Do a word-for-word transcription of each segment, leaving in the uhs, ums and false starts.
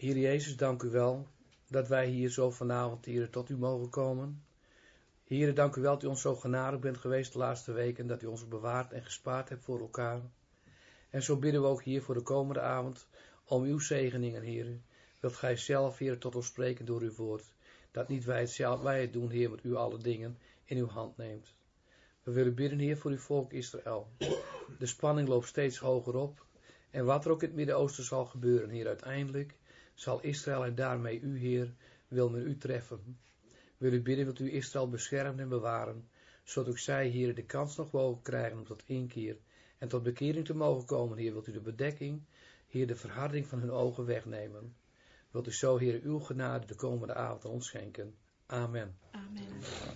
Heer Jezus, dank u wel dat wij hier zo vanavond, Heer, tot u mogen komen. Heer, dank u wel dat u ons zo genadig bent geweest de laatste weken, dat u ons bewaard en gespaard hebt voor elkaar. En zo bidden we ook hier voor de komende avond om uw zegeningen, Heer. Wilt gij zelf, Heer, tot ons spreken door uw woord. Dat niet wij het zelf, wij het doen, Heer, met u alle dingen in uw hand neemt. We willen bidden, Heer, voor uw volk Israël. De spanning loopt steeds hoger op. En wat er ook in het Midden-Oosten zal gebeuren, Heer, uiteindelijk zal Israël en daarmee u, Heer, wil met u treffen. Wil u bidden, wilt u Israël beschermen en bewaren, zodat ook zij, Heer, de kans nog mogen krijgen om tot inkeer en tot bekering te mogen komen, Heer. Wilt u de bedekking, Heer, de verharding van hun ogen wegnemen. Wilt u zo, Heer, uw genade de komende avond aan ons schenken. Amen. Amen.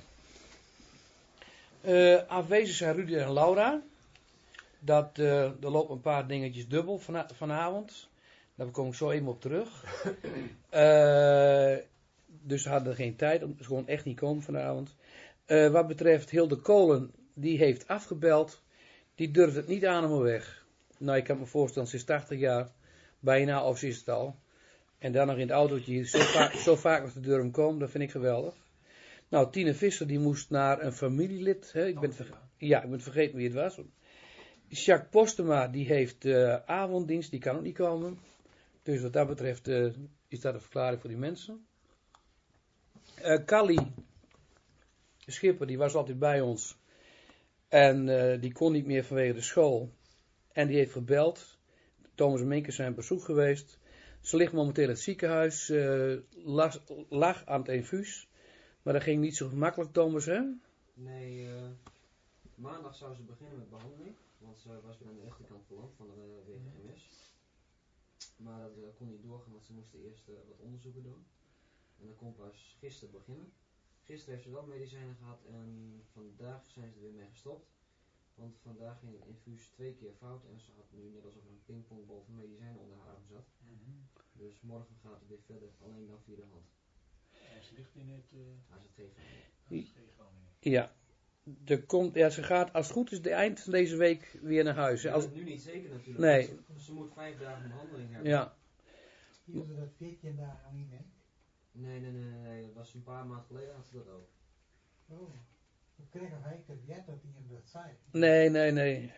Uh, afwezig zijn Rudy en Laura. Dat, uh, er lopen een paar dingetjes dubbel van, vanavond. Daar kom ik zo even op terug. Uh, dus ze hadden geen tijd. Ze gewoon echt niet komen vanavond. Uh, wat betreft Hilde Kolen. Die heeft afgebeld. Die durft het niet aan om weg. Nou, ik kan me voorstellen. Ze is tachtig jaar. Bijna of ze is het al. En dan nog in het autootje hier. Zo vaak, zo vaak als de durf komen. Dat vind ik geweldig. Nou, Tine Visser die moest naar een familielid. Hè? Ik ben verge- ja, ik ben vergeten wie het was. Jacques Postema die heeft uh, avonddienst. Die kan ook niet komen. Dus wat dat betreft uh, is dat een verklaring voor die mensen. Uh, Callie Schipper, die was altijd bij ons. En uh, die kon niet meer vanwege de school. En die heeft gebeld. Thomas en Minke zijn op bezoek geweest. Ze ligt momenteel in het ziekenhuis. Uh, lag, lag aan het infuus. Maar dat ging niet zo gemakkelijk, Thomas, hè? Nee, uh, maandag zou ze beginnen met behandeling. Want ze was weer aan de rechterkant beland van de W G M S. Maar dat uh, kon niet doorgaan, want ze moesten eerst uh, wat onderzoeken doen. En dan kon pas gisteren beginnen. Gisteren heeft ze wel medicijnen gehad en vandaag zijn ze er weer mee gestopt. Want vandaag ging het infuus twee keer fout en ze had nu net alsof er een pingpongbal van medicijnen onder haar arm zat. Mm-hmm. Dus morgen gaat het weer verder, alleen dan via de hand. En ze ligt in het... Uh... A Z G Groningen. Ja. Er komt, ja, ze gaat als het goed is de eind van deze week weer naar huis. Ja, als... dat is nu niet zeker natuurlijk. Nee. Ze, ze moet vijf dagen behandeling hebben. Ja. Hier ze dat veertien dagen niet, hè? Nee, nee, nee, nee, dat was een paar maanden geleden had ze dat ook. Oh, we kregen eigenlijk het jet dat hij hem dat zei. Nee, nee, nee.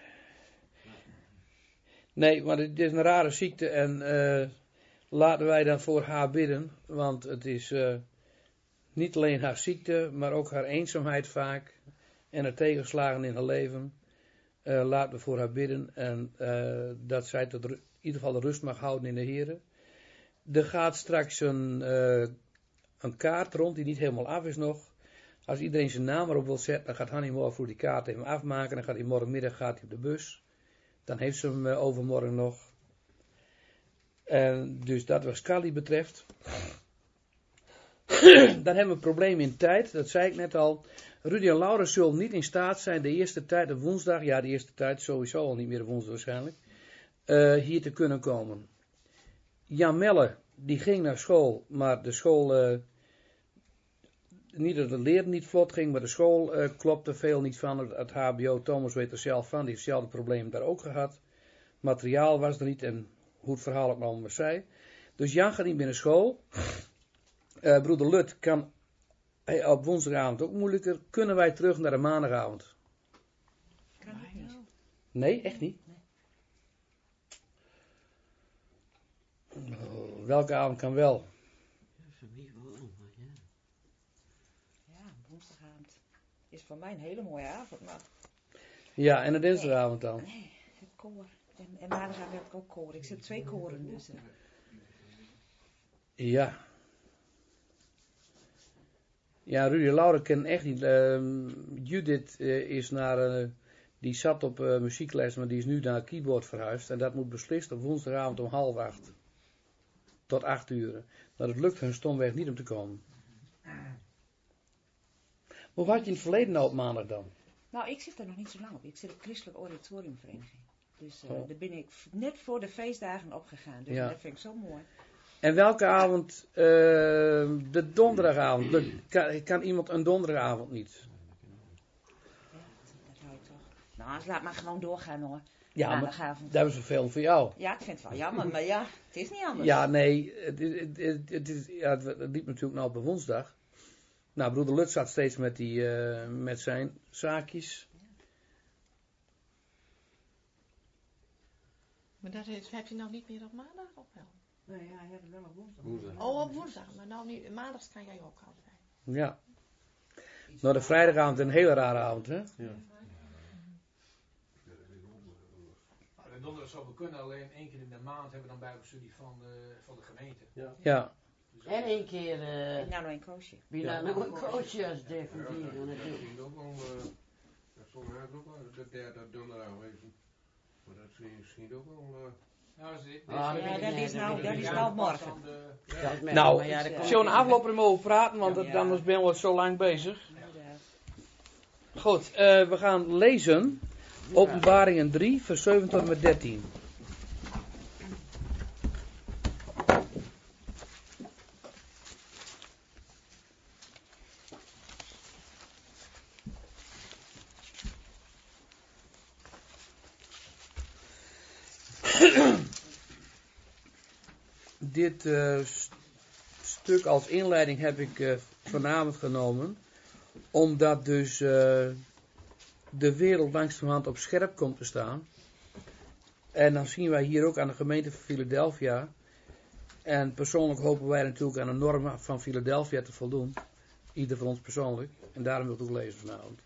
Nee, maar het is een rare ziekte en uh, laten wij dan voor haar bidden. Want het is uh, niet alleen haar ziekte, maar ook haar eenzaamheid vaak. En haar tegenslagen in haar leven. Uh, laten we voor haar bidden. En uh, dat zij tot in ieder geval de rust mag houden in de Here. Er gaat straks een, uh, een kaart rond die niet helemaal af is nog. Als iedereen zijn naam erop wil zetten, dan gaat Hannie morgen voor die kaart even afmaken. Dan gaat hij morgenmiddag gaat hij op de bus. Dan heeft ze hem uh, overmorgen nog. En dus dat wat Callie betreft. Dan hebben we een probleem in tijd. Dat zei ik net al. Rudy en Laura zullen niet in staat zijn de eerste tijd, de woensdag, ja de eerste tijd sowieso al niet meer de woensdag waarschijnlijk, uh, hier te kunnen komen. Jan Melle, die ging naar school, maar de school, uh, niet dat het leren niet vlot ging, maar de school uh, klopte veel niet van. Het, het H B O, Thomas weet er zelf van, die heeft hetzelfde probleem daar ook gehad. Materiaal was er niet en hoe het verhaal ook maar allemaal zei. Dus Jan gaat niet meer naar school. Uh, broeder Lut kan hey, op woensdagavond ook moeilijker. Kunnen wij terug naar de maandagavond? Kan ik niet. Nee, echt niet. Nee. Oh, welke avond kan wel? Ja, woensdagavond is voor mij een hele mooie avond, maar... Ja, en de dinsdagavond dan? Nee, het koor. En, en maandagavond heb ik ook koor. Ik zit twee koren dus. Uh. Ja. Ja, Rudy en Laura kennen echt niet. Uh, Judith uh, is naar, uh, die zat op uh, muziekles, maar die is nu naar het keyboard verhuisd. En dat moet beslist op woensdagavond om half acht. Tot acht uur. Maar het lukt hun stomweg niet om te komen. Hoe had je in het verleden nou op maandag dan? Nou, ik zit er nog niet zo lang op. Ik zit op Christelijk Oratoriumvereniging. Dus uh, oh. daar ben ik net voor de feestdagen opgegaan. Dus ja. Dat vind ik zo mooi. En welke avond? Uh, de donderdagavond. De, kan, kan iemand een donderdagavond niet? Ja, dat wou ik toch. Nou, laat maar gewoon doorgaan hoor. Ja, maar maandagavond. dat is een film voor jou. Ja, ik vind het wel jammer, maar ja, het is niet anders. Ja, nee, het, het, het, het, is- ja, het, het liep natuurlijk nou op een woensdag. Nou, broeder Lut zat steeds met, die, eh, met zijn zaakjes. Maar dat is, heb je nou niet meer op maandag of wel? Nee, ja, hij heeft het wel op woensdag. Woensdag. Oh, op woensdag, maar nou niet. Maandags kan jij ook altijd. Ja. Nou, de vrijdagavond een hele rare avond, hè? Ja. Nou, de donderdag zou we kunnen, alleen één keer in de maand hebben we dan bijbelstudie van de, van de gemeente. Ja. Ja. Dus En één keer, Ik uh, nou nog een koosje. wie Ja. nou nog een coach als definitief. Ja, dat ging ook wel, eh, dat stond eigenlijk ook wel, dat derde donderdag wezen. Maar dat schiet, schiet ook wel, eh, nou, is dit, Ah, deze- dat Ja, dat nee, is dat nou, weet dat ik is niet. nou pas morgen. aan de- Ja, dat is mij, Nou, maar ja, dat komt- Zullen we een afloop er maar over praten, want het, Ja. anders ben we zo lang bezig. Inderdaad. Goed, eh, we gaan lezen. Openbaringen drie, vers zeven tot en met dertien. Dit eh, st- stuk als inleiding heb ik eh, vanavond genomen, omdat dus eh, de wereld langzamerhand op scherp komt te staan. En dan zien wij hier ook aan de gemeente van Philadelphia. En persoonlijk hopen wij natuurlijk aan de normen van Philadelphia te voldoen. Ieder van ons persoonlijk. En daarom wil ik ook lezen vanavond.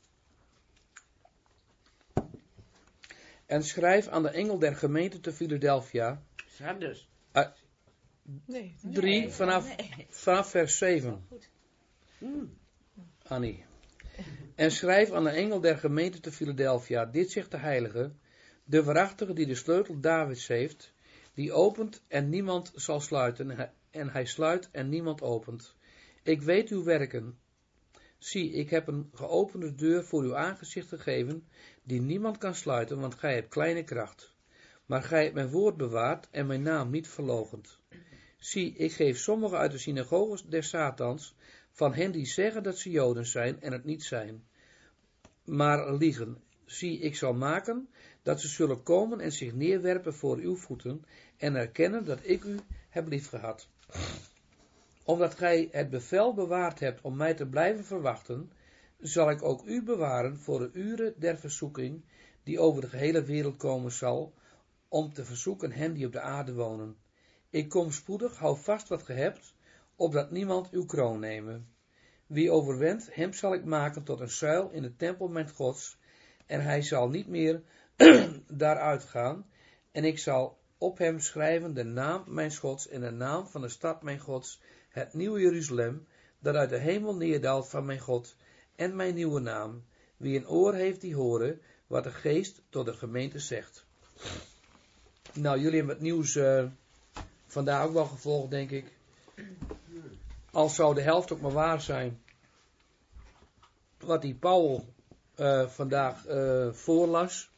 En schrijf aan de engel der gemeente te Philadelphia. Sardus. Nee. drie Nee, vanaf, nee. vanaf vers zeven. Hmm. Annie. En schrijf aan de engel der gemeente te Philadelphia. Dit zegt de heilige. De waarachtige die de sleutel Davids heeft. Die opent en niemand zal sluiten. En hij sluit en niemand opent. Ik weet uw werken. Zie, ik heb een geopende deur voor uw aangezicht gegeven. Die niemand kan sluiten, want gij hebt kleine kracht. Maar gij hebt mijn woord bewaard en mijn naam niet verloochend. Zie, ik geef sommigen uit de synagoges des Satans, van hen die zeggen dat ze Joden zijn en het niet zijn, maar liegen. Zie, ik zal maken dat ze zullen komen en zich neerwerpen voor uw voeten en erkennen dat ik u heb liefgehad. Omdat gij het bevel bewaard hebt om mij te blijven verwachten, zal ik ook u bewaren voor de uren der verzoeking die over de gehele wereld komen zal, om te verzoeken hen die op de aarde wonen. Ik kom spoedig, hou vast wat ge hebt, opdat niemand uw kroon neme. Wie overwint, hem zal ik maken tot een zuil in de tempel mijn Gods, en hij zal niet meer daaruit gaan, en ik zal op hem schrijven de naam mijn Gods en de naam van de stad mijn Gods, het nieuwe Jeruzalem, dat uit de hemel neerdaalt van mijn God, en mijn nieuwe naam. Wie een oor heeft, die horen wat de geest tot de gemeente zegt. Nou, jullie hebben het nieuws uh, vandaag ook wel gevolgd, denk ik. Als zou de helft ook maar waar zijn. Wat die Paul uh, vandaag uh, voorlas.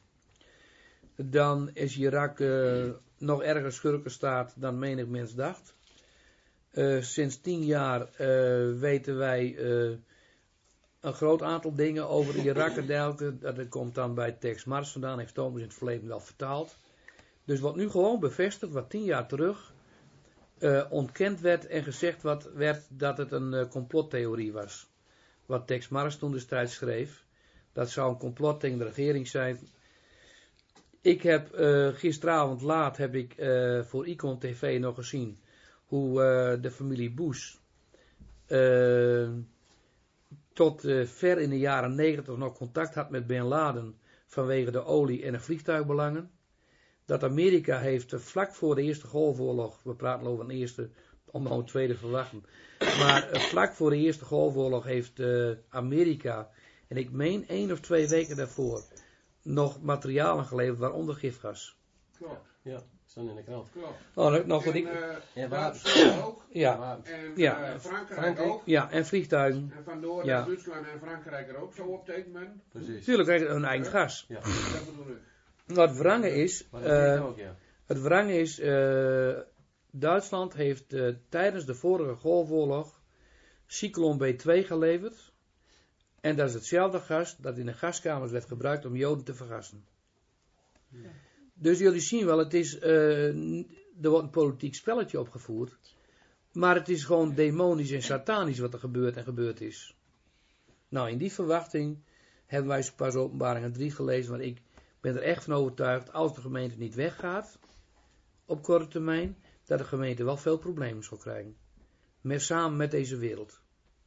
Dan is Irak uh, nog erger schurkenstaat dan menig mens dacht. Uh, sinds tien jaar uh, weten wij uh, een groot aantal dingen over Irak en dergelijke. Dat komt dan bij Tex Mars vandaan. Heeft Thomas in het verleden wel vertaald. Dus wat nu gewoon bevestigd, wat tien jaar terug uh, ontkend werd en gezegd wat, werd dat het een uh, complottheorie was. Wat Tex Mars toen destijds schreef. Dat zou een complot tegen de regering zijn. Ik heb uh, gisteravond laat heb ik uh, voor Icon T V nog gezien hoe uh, de familie Bush uh, tot uh, ver in de jaren negentig nog contact had met Bin Laden vanwege de olie- en de vliegtuigbelangen. Dat Amerika heeft uh, vlak voor de Eerste Golfoorlog, we praten over een eerste, om nou een tweede te verwachten, maar uh, vlak voor de Eerste Golfoorlog heeft uh, Amerika, en ik meen één of twee weken daarvoor, nog materialen geleverd, waaronder gifgas. klopt, Ja, stond in de krant. klopt. Oh, nog, nog wat En ik, uh, Ja, Duitsland ook. ja, En Ja. uh, Frankrijk, Frankrijk. ook. ja, en vliegtuigen. En vandoor Ja. dat Duitsland en Frankrijk er ook zo op tekenen. Precies. Natuurlijk krijgen ze hun eigen gas. Ja. Dat bedoel ik. Wat wrangen is, Maar dat weet ik uh, ook, ja. het wrangen is, uh, Duitsland heeft uh, tijdens de vorige Golfoorlog Cyclone B twee geleverd. En dat is hetzelfde gas dat in de gaskamers werd gebruikt om Joden te vergassen. Dus jullie zien wel, het is, uh, er wordt een politiek spelletje opgevoerd. Maar het is gewoon demonisch en satanisch wat er gebeurt en gebeurd is. Nou, in die verwachting hebben wij pas Openbaringen drie gelezen. Want ik ben er echt van overtuigd, als de gemeente niet weggaat, op korte termijn, dat de gemeente wel veel problemen zal krijgen. Met, samen met deze wereld.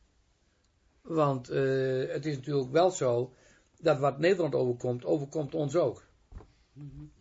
Want uh, het is natuurlijk wel zo, dat wat Nederland overkomt, overkomt ons ook. Mm-hmm.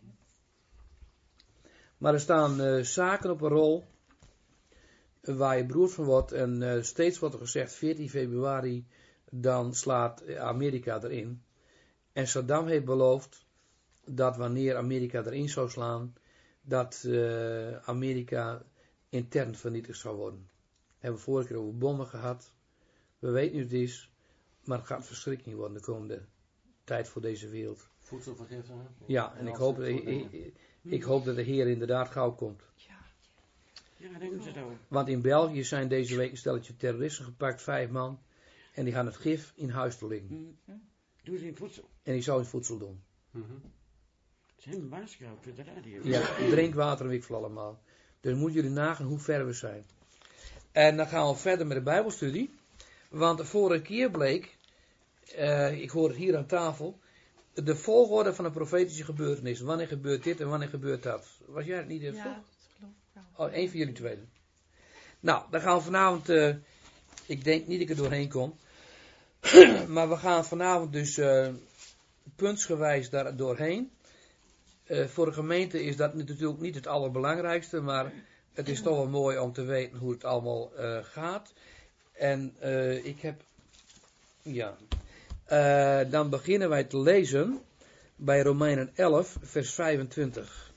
Maar er staan uh, zaken op een rol, uh, waar je beroerd van wordt. En uh, steeds wordt er gezegd, veertien februari, dan slaat Amerika erin. En Saddam heeft beloofd, dat wanneer Amerika erin zou slaan, dat uh, Amerika intern vernietigd zou worden. Hebben we vorige keer over bommen gehad. We weten nu het is, maar het gaat een verschrikking worden de komende tijd voor deze wereld. Voedselvergiftiging? Ja, en ik hoop, ik, ik, ik hoop dat de Heer inderdaad gauw komt. Ja, denken ze het ook. Want in België zijn deze week een stelletje terroristen gepakt, vijf man. En die gaan het gif in huis te liggen. Mm-hmm. Doen ze in voedsel? En die zou in voedsel doen. Mm-hmm. Ze hebben een waarschuwing voor de radio. Ja, drinkwater en wikkel allemaal. Dus moeten jullie nagaan hoe ver we zijn. En dan gaan we verder met de Bijbelstudie. Want de vorige keer bleek, uh, ik hoor het hier aan tafel, de volgorde van de profetische gebeurtenissen. Wanneer gebeurt dit en wanneer gebeurt dat? Was jij het niet even? Ja, dat geloof ik wel. Oh, één van jullie tweede. Nou, dan gaan we vanavond, uh, ik denk niet dat ik er doorheen kom. Maar we gaan vanavond dus uh, puntsgewijs daar doorheen. Uh, voor de gemeente is dat natuurlijk niet het allerbelangrijkste, maar het is toch wel mooi om te weten hoe het allemaal uh, gaat. En uh, ik heb, ja, uh, dan beginnen wij te lezen bij Romeinen elf, vers vijfentwintig.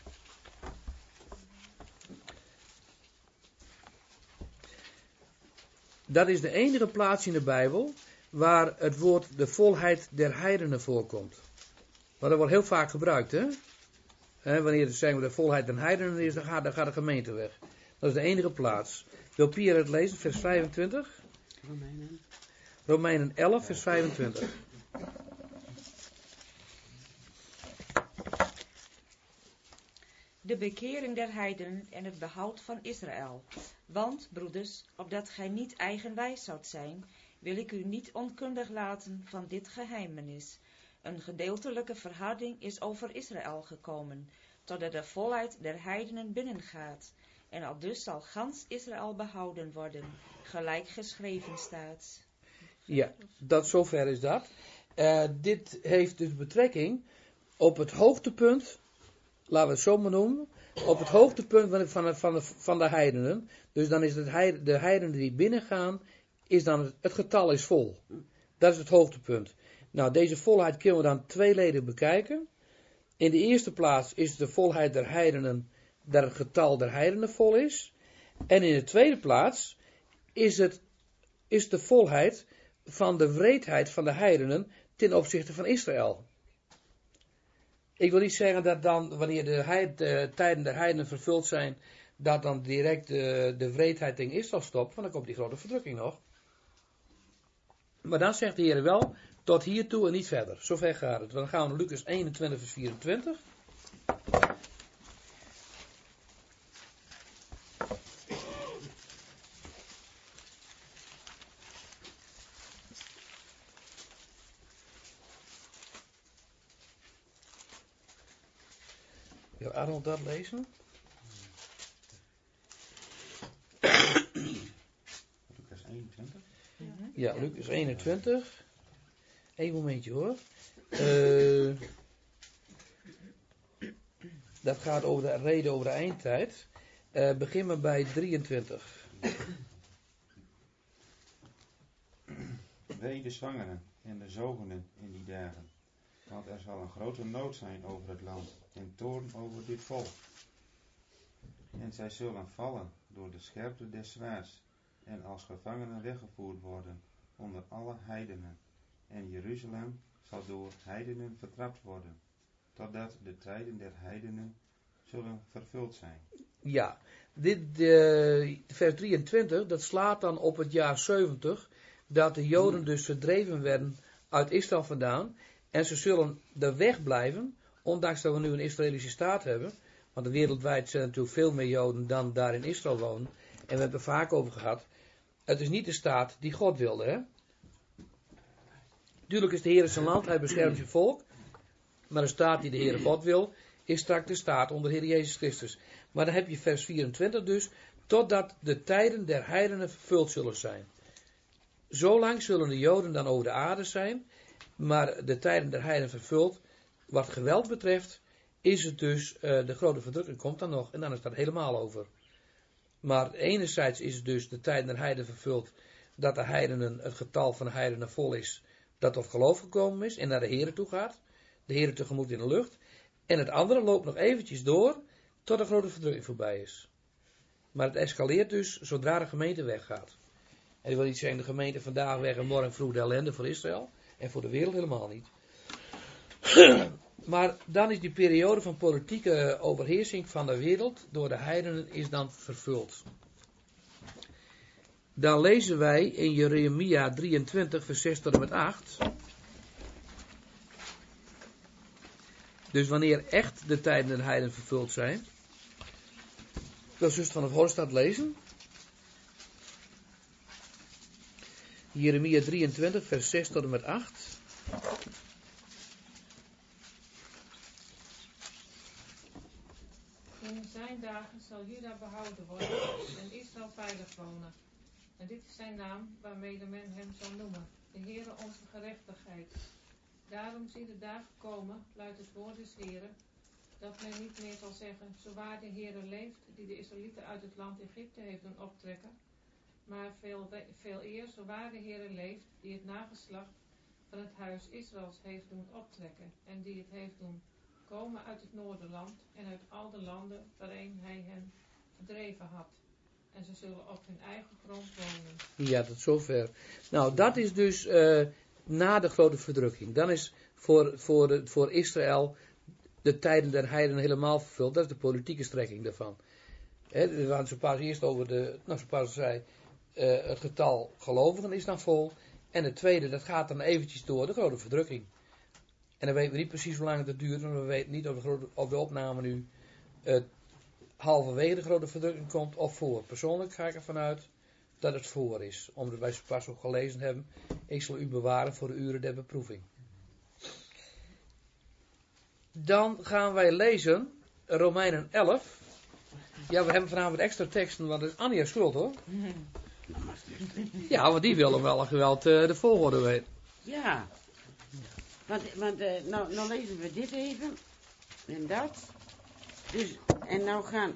Dat is de enige plaats in de Bijbel waar het woord de volheid der heidenen voorkomt. Maar dat wordt heel vaak gebruikt, hè? He, wanneer het zeggen we de volheid der heidenen is, dan gaat, dan gaat de gemeente weg. Dat is de enige plaats. Wil Pierre het lezen, vers vijfentwintig? Romeinen. Romeinen elf, vers vijfentwintig. De bekering der heidenen en het behoud van Israël. Want, broeders, opdat gij niet eigenwijs zoudt zijn, wil ik u niet onkundig laten van dit geheimenis. Een gedeeltelijke verharding is over Israël gekomen, totdat de volheid der heidenen binnengaat. En aldus zal gans Israël behouden worden, gelijk geschreven staat. Ja, dat, zover is dat. Uh, dit heeft dus betrekking op het hoogtepunt, laten we het zo maar noemen, op het hoogtepunt van de, van de, van de, van de heidenen. Dus dan is het heide, de heidenen die binnengaan, is dan het, het getal is vol. Dat is het hoogtepunt. Nou, deze volheid kunnen we dan tweeledig bekijken. In de eerste plaats is de volheid der heidenen, dat het getal der heidenen vol is. En in de tweede plaats is, het, is de volheid van de wreedheid van de heidenen ten opzichte van Israël. Ik wil niet zeggen dat dan, wanneer de, heid, de tijden der heidenen vervuld zijn, dat dan direct de, de wreedheid tegen Israël stopt, want dan komt die grote verdrukking nog. Maar dan zegt de Heer wel, tot hiertoe en niet verder. Zover gaat het. Dan gaan we naar Lucas eenentwintig, vers vierentwintig. Wil Arnold dat lezen? Lucas eenentwintig. Ja, Lucas eenentwintig. Eén momentje hoor. Uh, dat gaat over de reden over de eindtijd. Uh, begin maar bij drieëntwintig. Wee de zwangeren en de zogenen in die dagen. Want er zal een grote nood zijn over het land en toorn over dit volk. En zij zullen vallen door de scherpte des zwaards en als gevangenen weggevoerd worden onder alle heidenen. En Jeruzalem zal door heidenen vertrapt worden, totdat de tijden der heidenen zullen vervuld zijn. Ja, dit, uh, vers drieëntwintig, dat slaat dan op het jaar zeventig, dat de Joden dus verdreven werden uit Israël vandaan. En ze zullen de weg blijven ondanks dat we nu een Israëlische staat hebben, want wereldwijd zijn er natuurlijk veel meer Joden dan daar in Israël wonen, en we hebben het er vaak over gehad, het is niet de staat die God wilde, hè. Tuurlijk is de Heer zijn land, hij beschermt zijn volk, maar de staat die de Heer God wil, is straks de staat onder de Heer Jezus Christus. Maar dan heb je vers vierentwintig dus, totdat de tijden der heidenen vervuld zullen zijn. Zolang zullen de Joden dan over de aarde zijn, maar de tijden der heidenen vervuld, wat geweld betreft, is het dus, uh, de grote verdrukking komt dan nog, en dan is dat helemaal over. Maar enerzijds is het dus de tijden der heidenen vervuld, dat de heidenen, het getal van de heidenen vol is, dat tot geloof gekomen is en naar de Heere toe gaat, de Heere tegemoet in de lucht, en het andere loopt nog eventjes door, tot de grote verdrukking voorbij is. Maar het escaleert dus, zodra de gemeente weggaat. En ik wil niet zeggen, de gemeente vandaag weg en morgen vroeg de ellende voor Israël, en voor de wereld helemaal niet. Maar dan is die periode van politieke overheersing van de wereld door de heidenen is dan vervuld. Dan lezen wij in Jeremia drieëntwintig vers zes tot en met acht. Dus wanneer echt de tijden der heidenen vervuld zijn. Ik wil zuster van het Horstad lezen. Jeremia drieëntwintig vers zes tot en met acht. In zijn dagen zal Juda behouden worden en Israël veilig wonen. En dit is zijn naam waarmee men hem zal noemen, de Heere onze gerechtigheid. Daarom zie de dagen komen, luidt het woord des Heeren, dat men niet meer zal zeggen, zo waar de Heere leeft, die de Israëlieten uit het land Egypte heeft doen optrekken, maar veel, veel eer, zo waar de Heere leeft, die het nageslacht van het huis Israëls heeft doen optrekken, en die het heeft doen komen uit het Noorderland en uit al de landen waarin hij hen verdreven had. En ze zullen op hun eigen grond wonen. Ja, tot zover. Nou, dat is dus uh, na de grote verdrukking. Dan is voor, voor, de, voor Israël de tijden der heidenen helemaal vervuld. Dat is de politieke strekking daarvan. He, we waren zo pas eerst over de, nou zo pas zei, uh, het getal gelovigen is dan vol. En het tweede, dat gaat dan eventjes door de grote verdrukking. En dan weten we niet precies hoe lang het duurt, want we weten niet of de, grote, of de opname nu uh, halverwege de grote verdrukking komt of voor. Persoonlijk ga ik ervan uit dat het voor is, omdat wij zo pas ook gelezen hebben, ik zal u bewaren voor de uren der beproeving. Dan gaan wij lezen Romeinen elf. Ja, we hebben vanavond extra teksten, want het is Anja schuld hoor. Ja, want die willen wel geweld uh, de volgorde weten. Ja, want, want uh, nou, nou lezen we dit even en dat. Dus, en nou gaan,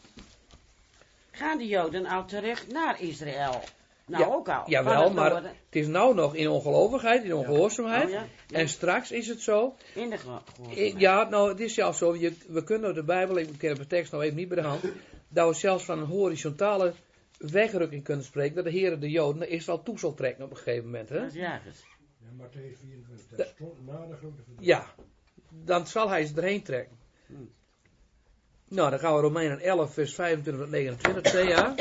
gaan de Joden al terecht naar Israël. Nou ja, ook al. Jawel, maar het is nou nog in ongelovigheid, in ongehoorzaamheid. Oh, ja. Ja. En straks is het zo. In de gehoorzaamheid. Ja, nou het is zelfs zo. Je, we kunnen de Bijbel, ik heb de tekst nou even niet bij de hand. Dat we zelfs van een horizontale wegrukking kunnen spreken. Dat de Heer de Joden naar Israël toe zal trekken op een gegeven moment. Hè? Ja, Mattheüs vierentwintig, dat stond na de grote verdrukking. Ja, dan zal hij ze erheen trekken. Hmm. Nou, dan gaan we Romeinen elf, vers vijfentwintig tot negenentwintig, Thea.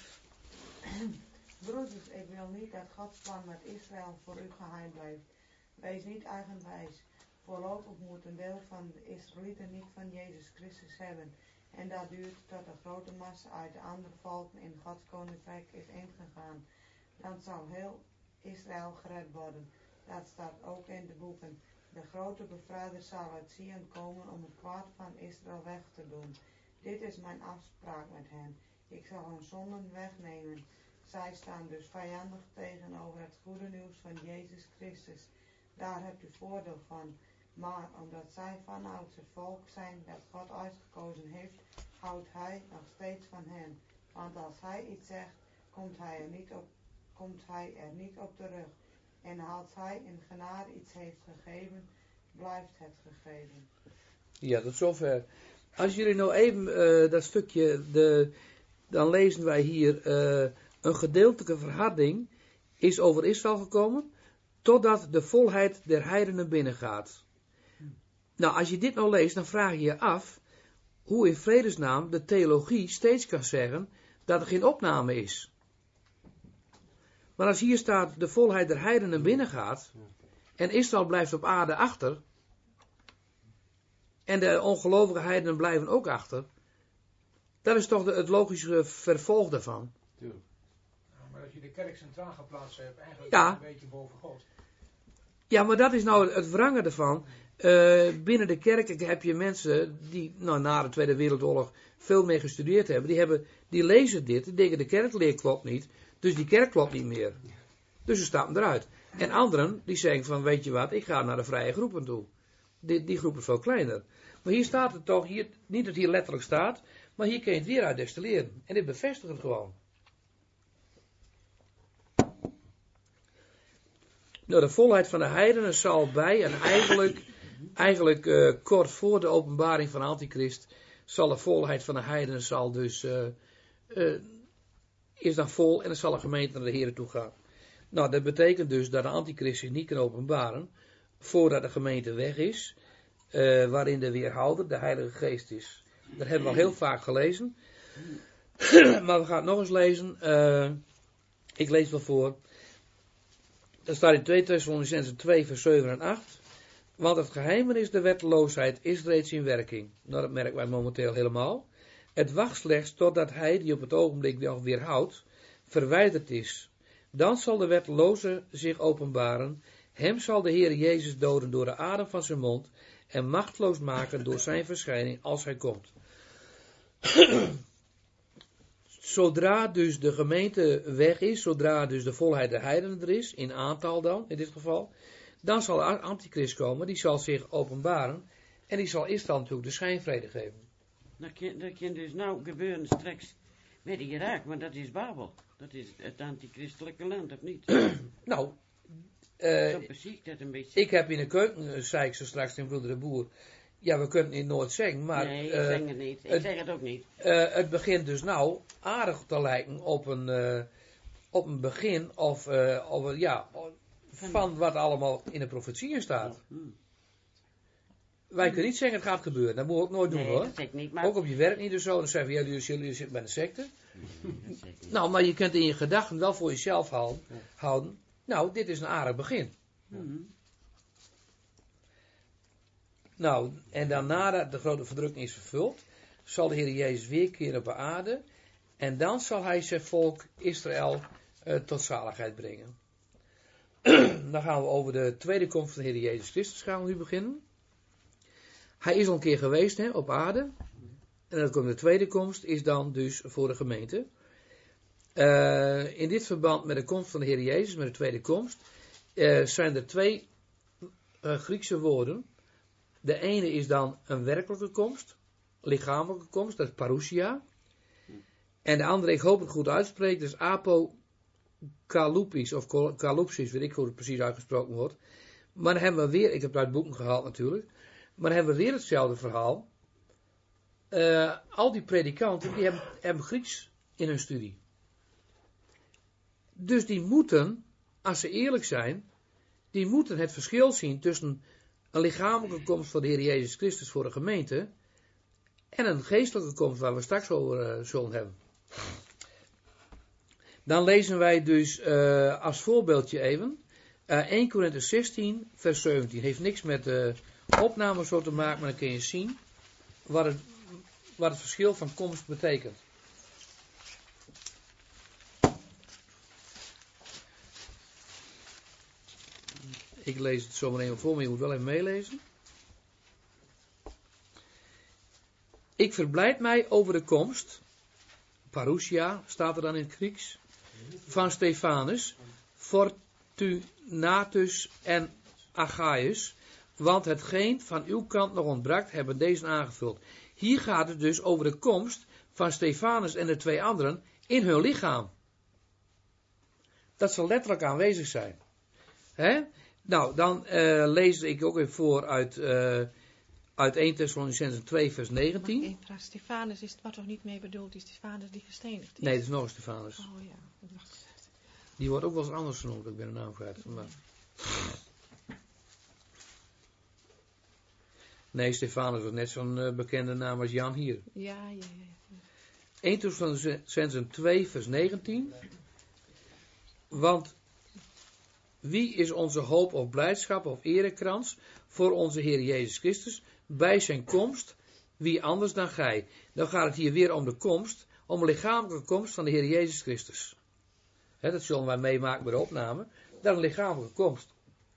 Broeders, ik wil niet dat Gods plan met Israël voor u geheim blijft. Wees niet eigenwijs. Voorlopig moet een deel van de Israëlieten niet van Jezus Christus hebben. En dat duurt tot de grote massa uit de andere volken in Gods koninkrijk is ingegaan. Dan zal heel Israël gered worden. Dat staat ook in de boeken. De grote bevrijder zal uit Sion komen om het kwaad van Israël weg te doen. Dit is mijn afspraak met hen. Ik zal hun zonden wegnemen. Zij staan dus vijandig tegenover het goede nieuws van Jezus Christus. Daar hebt u voordeel van. Maar omdat zij vanouds het volk zijn dat God uitgekozen heeft, houdt hij nog steeds van hen. Want als hij iets zegt, komt hij er niet op, komt hij er niet op terug. En als hij in genade iets heeft gegeven, blijft het gegeven. Ja, tot zover. Als jullie nou even uh, dat stukje, de, dan lezen wij hier, uh, een gedeeltelijke verharding is over Israël gekomen, totdat de volheid der heidenen binnengaat. Nou, als je dit nou leest, dan vraag je je af, hoe in vredesnaam de theologie steeds kan zeggen, dat er geen opname is. Maar als hier staat, de volheid der heidenen binnengaat, en Israël blijft op aarde achter, en de ongelovige heidenen blijven ook achter. Dat is toch de, het logische vervolg daarvan. Nou, maar als je de kerk centraal geplaatst hebt, eigenlijk Ja. een beetje boven God. Ja, maar dat is nou het wrange ervan. Uh, binnen de kerk heb je mensen die nou, na de Tweede Wereldoorlog veel meer gestudeerd hebben. Die, hebben, die lezen dit, die denken de kerkleer klopt niet, dus die kerk klopt niet meer. Dus ze stappen eruit. En anderen die zeggen van, weet je wat, ik ga naar de vrije groepen toe. Die, die groep is veel kleiner. Maar hier staat het toch, hier, niet dat het hier letterlijk staat, maar hier kun je het weer uit destilleren. En dit bevestigt het gewoon. Nou, de volheid van de heidenen zal bij, en eigenlijk, eigenlijk uh, kort voor de openbaring van Antichrist, zal de volheid van de heidenen zal dus, uh, uh, is dan vol en dan zal de gemeente naar de Heer toe gaan. Nou, dat betekent dus dat de Antichrist zich niet kan openbaren, voordat de gemeente weg is, uh, waarin de weerhouder, de Heilige Geest is. Dat hebben we al heel vaak gelezen, maar we gaan het nog eens lezen. Uh, ik lees wel voor. Dat staat in twee Thessalonicenzen twee vers zeven en acht. Want het geheimenis der wetteloosheid is reeds in werking. Nou, dat merken wij momenteel helemaal. Het wacht slechts totdat hij, die op het ogenblik nog weerhoudt, verwijderd is. Dan zal de wetteloze zich openbaren. Hem zal de Heer Jezus doden door de adem van zijn mond en machteloos maken door zijn verschijning als hij komt. Zodra dus de gemeente weg is, zodra dus de volheid der heidenen er is, in aantal dan, in dit geval, dan zal de antichrist komen, die zal zich openbaren en die zal Israël natuurlijk de schijnvrede geven. Dat kan, dat kan dus nou gebeuren straks met Irak, maar dat is Babel. Dat is het antichristelijke land, of niet? nou, uh, Zo precies dat een beetje. Ik heb in de keuken, zei ik zo straks in Broeder de Boer, ja, we kunnen het niet nooit zeggen, maar... Nee, ik uh, zeg het niet. Ik het, zeg het ook niet. Uh, het begint dus nou aardig te lijken op een, uh, op een begin of, uh, of ja, van wat allemaal in de profetieën staat. Hmm. Wij kunnen niet zeggen het gaat gebeuren, dat moet je ook nooit doen nee, hoor. Dat zeg ik niet, maar... Ook op je werk niet dus zo, dan zeggen we, ja, jullie, jullie zitten bij de secte. Nee, dat zeg ik niet. Nou, maar je kunt in je gedachten wel voor jezelf houden. Ja. houden. Nou, dit is een aardig begin. Hmm. Nou, en dan nadat de grote verdrukking is vervuld, zal de Heer Jezus weerkeren op de aarde. En dan zal hij zijn volk Israël uh, tot zaligheid brengen. Dan gaan we over de tweede komst van de Heer Jezus Christus gaan we nu beginnen. Hij is al een keer geweest hè, op aarde. En dan komt de tweede komst, is dan dus voor de gemeente. Uh, in dit verband met de komst van de Heer Jezus, met de tweede komst, uh, zijn er twee uh, Griekse woorden. De ene is dan een werkelijke komst, lichamelijke komst, dat is parousia. En de andere, ik hoop het goed uitspreek, dat is apokalupis of kalupsis, weet ik hoe het precies uitgesproken wordt. Maar dan hebben we weer, ik heb het uit boeken gehaald natuurlijk, maar dan hebben we weer hetzelfde verhaal. Uh, al die predikanten, die hebben, hebben Grieks in hun studie. Dus die moeten, als ze eerlijk zijn, die moeten het verschil zien tussen een lichamelijke komst van de Heer Jezus Christus voor de gemeente en een geestelijke komst waar we straks over uh, zullen hebben. Dan lezen wij dus uh, als voorbeeldje even uh, eerste Korinthe zestien vers zeventien. Heeft niks met uh, opnames zo te maken, maar dan kun je zien wat het, wat het verschil van komst betekent. Ik lees het zomaar even voor, maar je moet wel even meelezen. Ik verblijd mij over de komst, parousia staat er dan in het Grieks, van Stefanus, Fortunatus en Achaius, want hetgeen van uw kant nog ontbrak, hebben deze aangevuld. Hier gaat het dus over de komst van Stefanus en de twee anderen in hun lichaam. Dat zal letterlijk aanwezig zijn. Hè? Nou, dan uh, lees ik ook even voor uit, uh, uit eerste Thessalonicenzen twee vers negentien. Mag ik even vragen, Stefanus is wat toch niet mee bedoeld, die Stefanus die gestenigd is? Nee, het is nog een Stefanus. Oh ja, ik dacht... Die wordt ook wel eens anders genoemd, ik ben de naam kwijt. Maar... Nee, Stefanus was net zo'n uh, bekende naam als Jan hier. Ja, ja, ja. eerste Thessalonicenzen twee vers negentien. Want wie is onze hoop of blijdschap of erekrans voor onze Heer Jezus Christus? bij zijn komst, wie anders dan gij. Dan gaat het hier weer om de komst, om een lichamelijke komst van de Heer Jezus Christus. He, dat zullen wij meemaken bij de opname. Dat is een lichamelijke komst.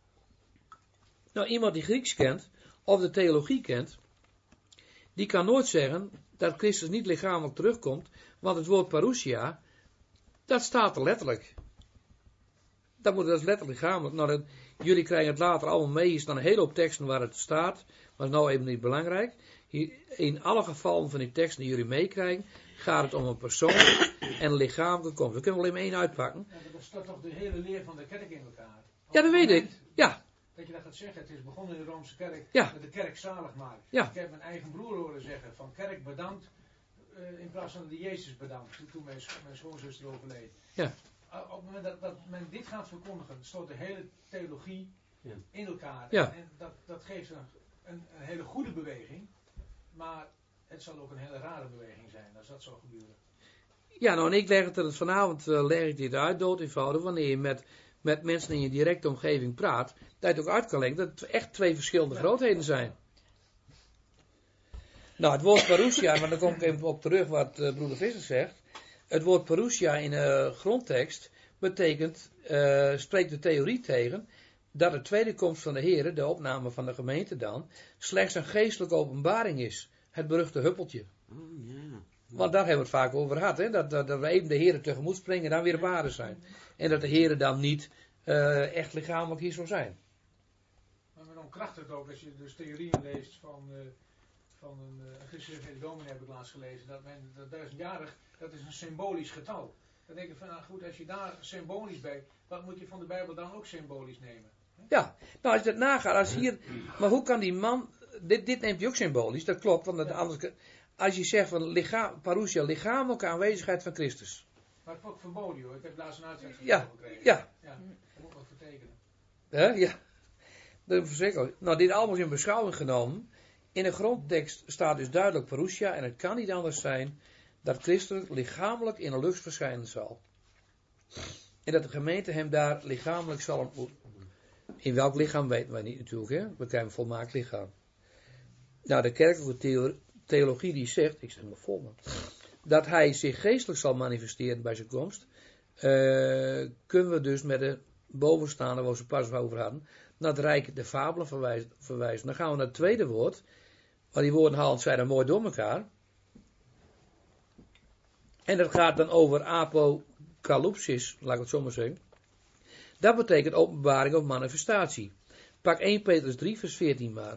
Nou, iemand die Grieks kent, of de theologie kent, die kan nooit zeggen dat Christus niet lichamelijk terugkomt, want het woord parousia, dat staat er letterlijk. Dat, moet, dat is letterlijk lichamelijk. Nou, dat, jullie krijgen het later allemaal mee. Hier staan een hele hoop teksten waar het staat, maar is nou even niet belangrijk. Hier, in alle gevallen van die teksten die jullie meekrijgen, gaat het om een persoonlijke en lichamelijke komst. We kunnen wel even één uitpakken. Ja, dat stort toch de hele leer van de kerk in elkaar? Op Ja, dat weet ik. Ja. Dat je dat gaat zeggen, het is begonnen in de Roomse kerk, Ja. met de kerk zalig maken. Ja. Ik heb mijn eigen broer horen zeggen, van kerk bedankt, uh, in plaats van de Jezus bedankt, toen, toen mijn, mijn schoonzuster overleed. Ja. Uh, op het moment dat, dat men dit gaat verkondigen, stort de hele theologie Ja. in elkaar. Ja. En, en dat, dat geeft een, een, een hele goede beweging, maar het zal ook een hele rare beweging zijn als dat zou gebeuren. Ja, nou en ik leg het er vanavond, uh, leg ik dit uit, dood eenvoudig, wanneer je met, met mensen in je directe omgeving praat, dat je het ook uit kan leggen dat het echt twee verschillende grootheden zijn. Nou, het woord parousia, maar daar kom ik even op terug wat uh, broeder Visser zegt. Het woord parousia in de uh, grondtekst betekent, uh, spreekt de theorie tegen, dat de tweede komst van de Heer, de opname van de gemeente dan, slechts een geestelijke openbaring is. Het beruchte huppeltje. Oh, ja. Want daar hebben we het vaak over gehad, hè? Dat, dat, dat we even de Heer tegemoet springen en dan weer op aarde zijn. En dat de Heer dan niet uh, echt lichamelijk hier zou zijn. Maar men ontkracht het ook als je dus theorieën leest van, uh, van een uh, gereformeerde dominee, heb ik laatst gelezen, dat men dat duizendjarig, dat is een symbolisch getal. Dan denk ik van, nou goed, als je daar symbolisch bij, wat moet je van de Bijbel dan ook symbolisch nemen? Ja, nou als je dat nagaat, als hier, maar hoe kan die man, dit, dit neemt hij ook symbolisch, dat klopt, want dat Ja. anders, als je zegt van lichaam, parousia, lichamelijke aanwezigheid van Christus. Maar het is ook verboden hoor, ik heb laatst een uitzending Ja, gekregen. ja. Ja, dat moet wat vertekenen. Hè? Ja, dat verzekerd. Nou, dit allemaal is in beschouwing genomen. In de grondtekst staat dus duidelijk parousia en het kan niet anders zijn dat Christus lichamelijk in een lucht verschijnen zal. En dat de gemeente hem daar lichamelijk zal ontmoeten. In welk lichaam weten wij niet natuurlijk, hè? We krijgen een volmaakt lichaam. Nou, de kerkelijke theo- theologie die zegt, ik zeg maar vol man, dat hij zich geestelijk zal manifesteren bij zijn komst, uh, kunnen we dus met de bovenstaande, waar we ze pas over hadden, naar het rijk der fabelen verwijzen, verwijzen. Dan gaan we naar het tweede woord, want die woorden halen zij dan mooi door elkaar. En dat gaat dan over apocalypsis, laat ik het zo maar zeggen. Dat betekent openbaring of manifestatie. Pak eerste Petrus drie, vers veertien maar.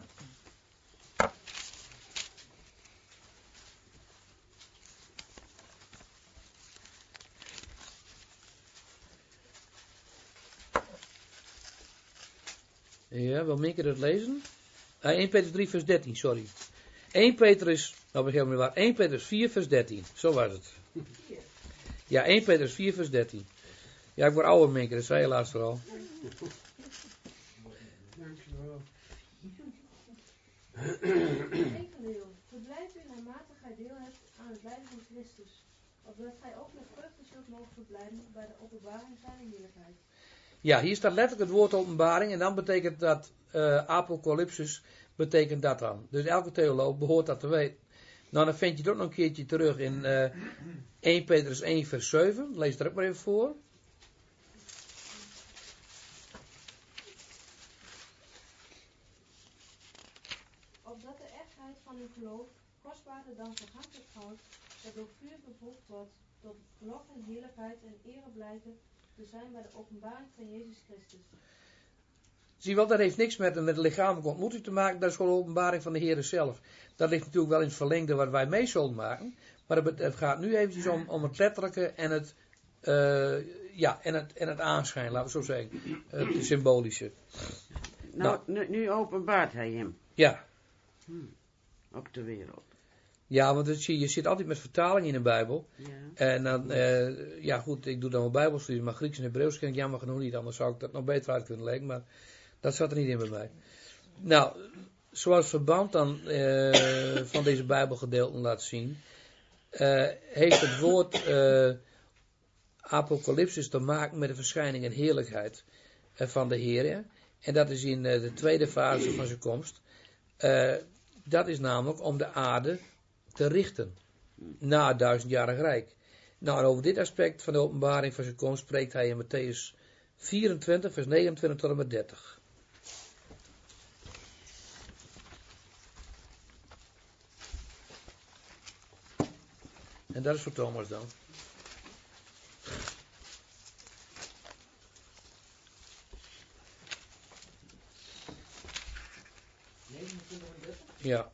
Ja, wil Minke dat lezen? Uh, eerste Petrus drie, vers dertien, sorry. eerste Petrus, nou begrijp ik niet waar, eerste Petrus vier, vers dertien. Zo was het. Ja, eerste Petrus vier, vers dertien. Ja, ik word ouder, Minke, dat zei je laatst al. Dankjewel. Tegendeel, verblijf u naarmate gij deel hebt aan het lijden van Christus, opdat gij ook met vreugde zult mogen verblijden bij de openbaring zijner heerlijkheid. Ja, hier staat letterlijk het woord openbaring en dan betekent dat uh, apocalypsis, betekent dat dan. Dus elke theoloog behoort dat te weten. Nou, dan vind je het ook nog een keertje terug in uh, eerste Petrus één, vers zeven. Lees er ook maar even voor. Opdat de echtheid van uw geloof, kostbaarder dan vergankelijk goud, dat door vuur beproefd wordt, tot lof en heerlijkheid en ere blijken te zijn bij de openbaring van Jezus Christus. Zie je wel, dat heeft niks met, met een lichamelijke ontmoeting te maken. Dat is gewoon de openbaring van de Heer zelf. Dat ligt natuurlijk wel in het verlengde wat wij mee zullen maken. Maar het, het gaat nu eventjes om, om het letterlijke en het, uh, ja, en het, en het aanschijn, laten we zo zeggen. Uh, het symbolische. Nou, nou. Nu, nu openbaart hij hem. Ja. Hmm. Op de wereld. Ja, want het, je zit altijd met vertaling in de Bijbel. Ja. En dan, uh, ja goed, ik doe dan wel Bijbelstudies, maar Grieks en Hebreeuws ken ik jammer genoeg niet. Anders zou ik dat nog beter uit kunnen leggen, maar dat zat er niet in bij mij. Nou, zoals verband dan uh, van deze Bijbelgedeelten laat zien, uh, heeft het woord uh, apocalypsis te maken met de verschijning en heerlijkheid uh, van de Heer. En dat is in uh, de tweede fase van zijn komst. Uh, Dat is namelijk om de aarde te richten. Na het duizendjarig rijk. Nou, en over dit aspect van de openbaring van zijn komst spreekt hij in Matthäus vierentwintig, vers negenentwintig tot en met dertig. En dat is voor Thomas dan. negenentwintig en dertig? Ja.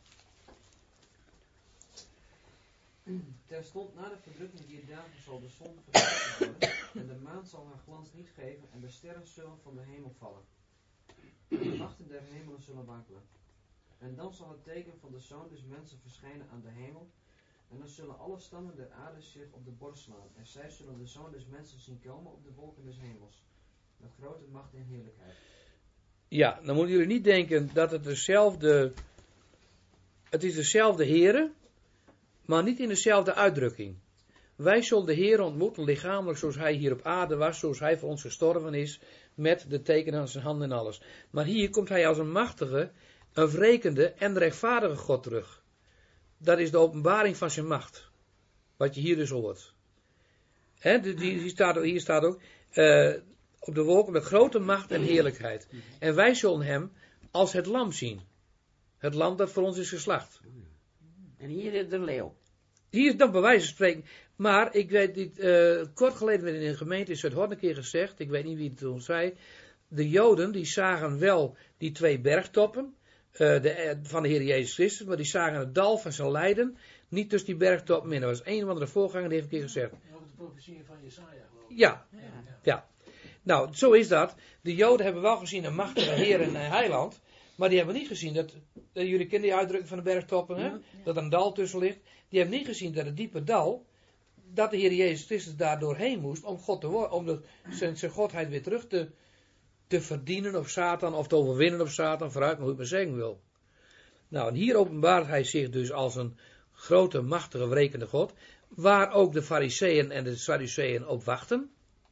Terstond na de verdrukking die dagen zal de zon verduisterd worden, en de maan zal haar glans niet geven, en de sterren zullen van de hemel vallen. En de machten der hemelen zullen wankelen. En dan zal het teken van de Zoon des Mensen verschijnen aan de hemel, en dan zullen alle stammen der aarde zich op de borst slaan, en zij zullen de Zoon des Mensen zien komen op de wolken des hemels, met grote macht en heerlijkheid. Ja, dan moeten jullie niet denken dat het dezelfde, het is dezelfde Here, maar niet in dezelfde uitdrukking. Wij zullen de Heer ontmoeten lichamelijk zoals hij hier op aarde was, zoals hij voor ons gestorven is, met de tekenen aan zijn handen en alles. Maar hier komt hij als een machtige, een wrekende en rechtvaardige God terug. Dat is de openbaring van zijn macht. Wat je hier dus hoort. He, die, die, hier, staat, hier staat ook, uh, op de wolken met grote macht en heerlijkheid. En wij zullen hem als het lam zien. Het lam dat voor ons is geslacht. En hier is de leeuw. Hier is dan bij wijze van spreken. Maar ik weet niet, uh, kort geleden werd in een gemeente in Zuid-Hoorn een keer gezegd, ik weet niet wie het toen zei, de Joden die zagen wel die twee bergtoppen uh, de, van de Heer Jezus Christus, maar die zagen het dal van zijn lijden niet tussen die bergtoppen in. Dat was een van de voorganger die heeft een keer gezegd. Over de profetie van Jesaja, geloof ik. Ja, ja, ja. Nou, zo is dat. De Joden hebben wel gezien een machtige Heer en een heiland, maar die hebben niet gezien dat, dat jullie kennen die uitdrukking van de bergtoppen, hè? Ja, ja. Dat er een dal tussen ligt. Die hebben niet gezien dat het diepe dal, dat de Heer Jezus Christus daar doorheen moest om God te worden, om de, zijn, zijn godheid weer terug te, te verdienen op Satan, of te overwinnen op Satan, vooruit, maar hoe je het maar zeggen wil. Nou, en hier openbaart hij zich dus als een grote, machtige, wrekende God, waar ook de Farizeeën en de Sadduceeën op wachten.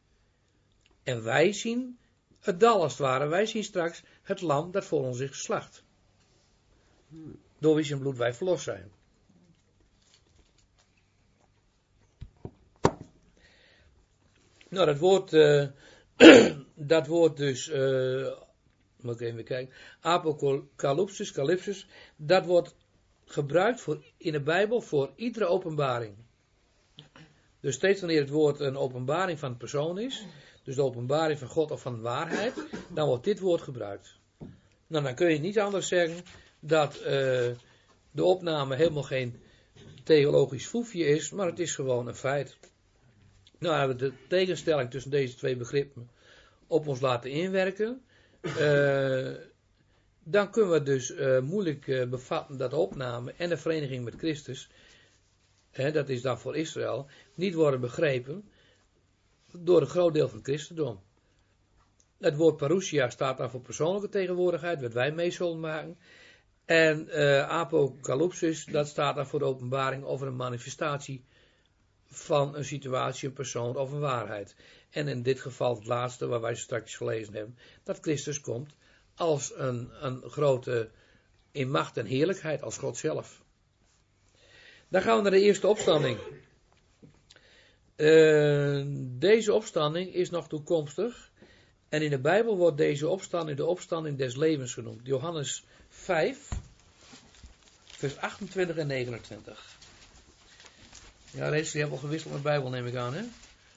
En wij zien het dal als het ware, wij zien straks het lam dat voor ons is geslacht. Door wie zijn bloed wij verlost zijn. Nou, dat woord, uh, dat woord dus, uh, moet ik even kijken, apocalypsis, calypsis, dat wordt gebruikt voor, in de Bijbel voor iedere openbaring. Dus steeds wanneer het woord een openbaring van een persoon is, dus de openbaring van God of van de waarheid, dan wordt dit woord gebruikt. Nou, dan kun je niet anders zeggen dat uh, de opname helemaal geen theologisch foefje is, maar het is gewoon een feit. Nou hebben we de tegenstelling tussen deze twee begrippen op ons laten inwerken. Uh, dan kunnen we dus uh, moeilijk uh, bevatten dat de opname en de vereniging met Christus, hè, dat is dan voor Israël, niet worden begrepen door een groot deel van het christendom. Het woord parousia staat dan voor persoonlijke tegenwoordigheid, wat wij mee zullen maken. En uh, apocalypsis, dat staat dan voor de openbaring over een manifestatie van een situatie, een persoon of een waarheid. En in dit geval het laatste, waar wij straks gelezen hebben, dat Christus komt als een, een grote, in macht en heerlijkheid, als God zelf. Dan gaan we naar de eerste opstanding. Uh, deze opstanding is nog toekomstig. En in de Bijbel wordt deze opstanding de opstanding des levens genoemd. Johannes vijf, vers achtentwintig en negenentwintig. Ja, deze hebben al gewisseld met de Bijbel, neem ik aan, hè?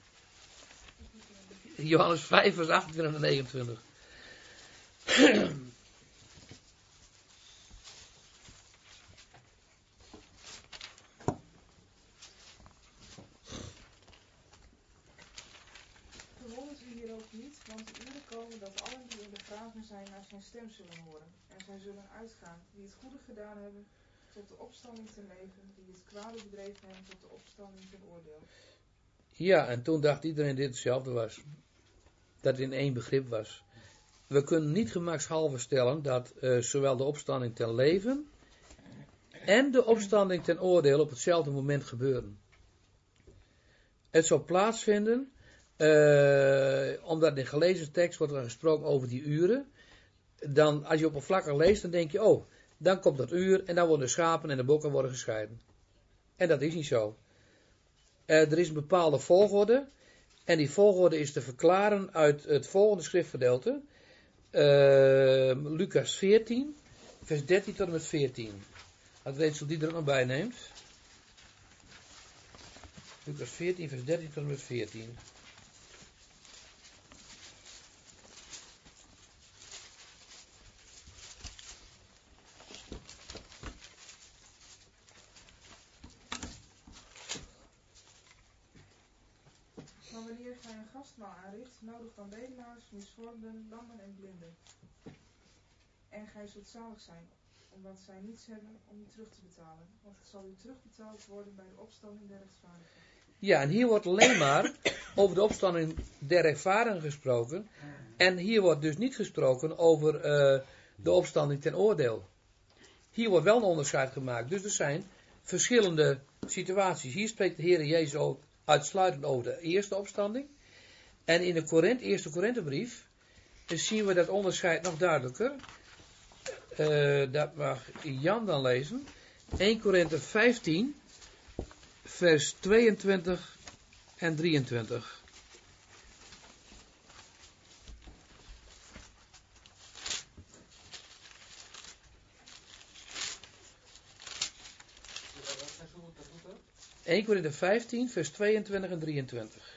Johannes vijf, vers achtentwintig en negenentwintig. Verwondert u hierover niet, want de uren komen dat allen die in de graven zijn naar zijn stem zullen horen. En zij zullen uitgaan, die het goede gedaan hebben, tot de opstanding ten leven, die het kwade bedreven hebben, tot de opstanding ten oordeel. Ja, en toen dacht iedereen dit hetzelfde was. Dat het in één begrip was. We kunnen niet gemakshalve stellen dat uh, zowel de opstanding ten leven en de opstanding ten oordeel op hetzelfde moment gebeuren. Het zal plaatsvinden, uh, omdat in de gelezen tekst wordt er gesproken over die uren. Dan, als je oppervlakkig leest, dan denk je, oh, dan komt dat uur en dan worden de schapen en de bokken worden gescheiden. En dat is niet zo. Uh, er is een bepaalde volgorde. En die volgorde is te verklaren uit het volgende schriftgedeelte. Uh, Lucas veertien, vers dertien tot en met veertien. Als Rachel die er ook nog bij neemt. Lucas veertien, vers dertien tot en met veertien. Maar wanneer gij een gastmaal aanricht, nodig dan bedelaars, misvormden, lammen en blinden. En gij zult zalig zijn, omdat zij niets hebben om u terug te betalen. Want het zal u terugbetaald worden bij de opstanding der rechtvaardigen. Ja, en hier wordt alleen maar over de opstanding der rechtvaardigen gesproken. En hier wordt dus niet gesproken over uh, de opstanding ten oordeel. Hier wordt wel een onderscheid gemaakt. Dus er zijn verschillende situaties. Hier spreekt de Heer Jezus ook uitsluitend over de eerste opstanding. En in de Korint, eerste Korinthebrief zien we dat onderscheid nog duidelijker. Uh, dat mag Jan dan lezen. eerste Korinthe vijftien, vers tweeëntwintig en drieëntwintig. eerste Korinthe vijftien, vers tweeëntwintig en drieëntwintig.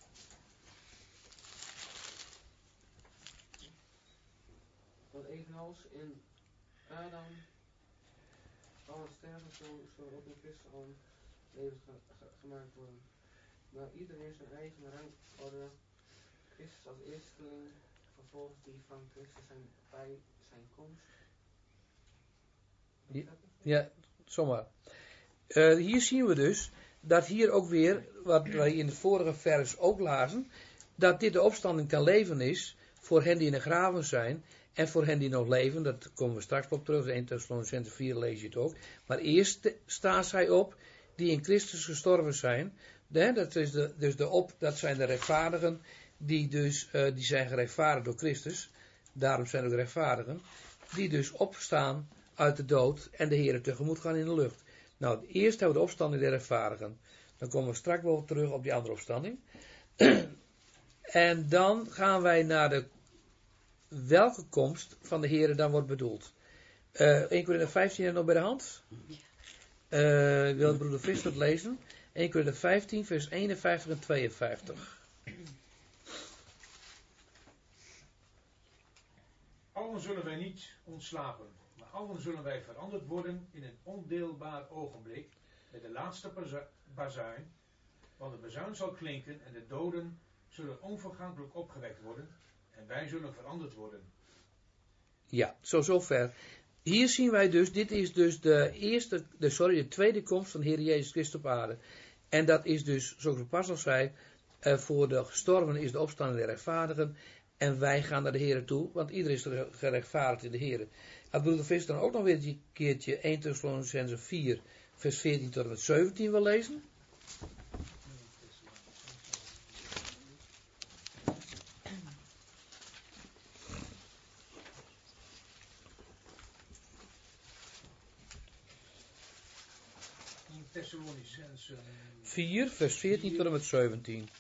Want evenals in Adam allen sterven, zo, zo ook in Christus allen levend ge, ge, gemaakt worden. Maar iedereen zijn eigen rangorde. Christus als eersteling, vervolgens die van Christus zijn, bij zijn komst. Ja, ja, zomaar. Uh, hier zien we dus dat hier ook weer, wat wij in het vorige vers ook lazen, dat dit de opstanding ten leven is voor hen die in de graven zijn en voor hen die nog leven. Dat komen we straks op terug, eerste Thessalonicenzen vier lees je het ook. Maar eerst staat zij op die in Christus gestorven zijn. De, dat, is de, dus de op, dat zijn de rechtvaardigen die, dus, uh, die zijn gerechtvaardigd door Christus. Daarom zijn ook rechtvaardigen. Die dus opstaan uit de dood en de Heer tegemoet gaan in de lucht. Nou, eerst hebben we de opstanding der rechtvaardigen. Dan komen we straks wel terug op die andere opstanding. En dan gaan wij naar de welke komst van de Heer dan wordt bedoeld. Uh, eerste Korinthe vijftien er nog bij de hand. Uh, wil broeder Vis dat lezen? eerste Korinthe vijftien, vers eenenvijftig en tweeënvijftig. Allen zullen wij niet ontslapen, maar allen zullen wij veranderd worden in een ondeelbaar ogenblik met de laatste bazuin, want de bazuin zal klinken en de doden zullen onvergankelijk opgewekt worden en wij zullen veranderd worden. Ja, zo zover. Hier zien wij dus, dit is dus de eerste, de, sorry, de tweede komst van de Heer Jezus Christus op aarde. En dat is dus, zoals ik pas al zei, uh, voor de gestorvenen is de opstanding der rechtvaardigen. En wij gaan naar de Heer toe, want iedereen is gerechtvaardigd in de Heer. Het broeder Vis dan ook nog weer een keertje eerste Thessalonicenzen vier, vers veertien tot en met zeventien wil lezen. vier, vers veertien tot en met zeventien.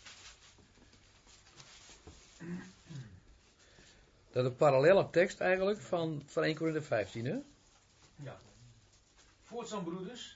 Dat is een parallelle tekst eigenlijk van, van eerste Korinthe vijftien, hè? Ja. Voorts dan, broeders,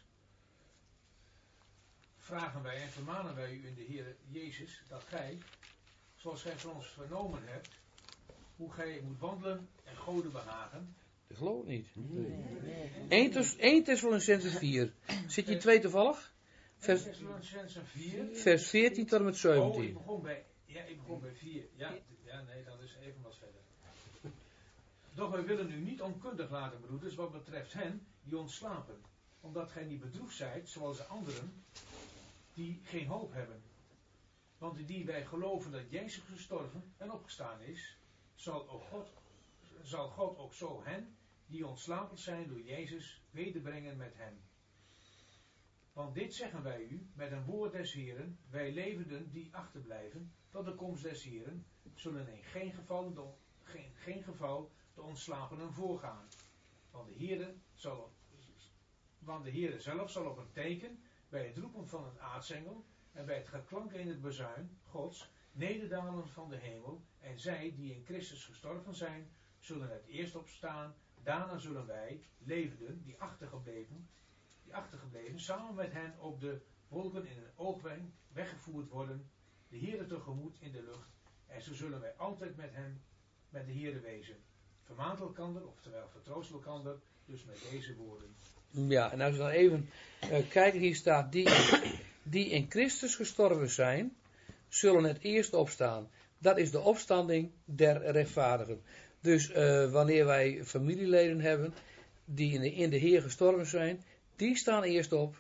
vragen wij en vermanen wij u in de Heer Jezus dat gij, zoals gij van ons vernomen hebt, hoe gij moet wandelen en Goden behagen. Dat geloof ik niet. Nee. eerste Thessalonicenzen vier. Zit je twee toevallig? Vers, vers veertien tot en met zeventien. Oh, ik begon bij, ja, ik begon bij vier. Ja, ja, nee, dan is even wat verder. Doch wij willen u niet onkundig laten, broeders, wat betreft hen die ontslapen. Omdat gij niet bedroefd zijt, zoals de anderen, die geen hoop hebben. Want die wij geloven dat Jezus gestorven en opgestaan is, zal, ook God, zal God ook zo hen, die ontslapen zijn door Jezus, wederbrengen met hem. Want dit zeggen wij u, met een woord des Heren, wij levenden die achterblijven, tot de komst des Heren, zullen in geen geval de, geen, geen geval de ontslapenen voorgaan. Want de Heere zal, want de Heere zelf zal op een teken bij het roepen van een aartsengel en bij het geklank in het bezuin Gods nederdalen van de hemel, en zij die in Christus gestorven zijn, zullen het eerst opstaan. Daarna zullen wij, levenden, die achtergebleven, die achtergebleven, samen met hen op de wolken in een oogwenk weggevoerd worden, de Heere tegemoet in de lucht, en zo zullen wij altijd met hem, met de Heere wezen. Vermaant elkander, oftewel vertroost elkander, dus met deze woorden. Ja, en als we dan even uh, kijken, hier staat, die, die in Christus gestorven zijn, zullen het eerst opstaan. Dat is de opstanding der rechtvaardigen. Dus uh, wanneer wij familieleden hebben, die in de, in de Heer gestorven zijn, die staan eerst op.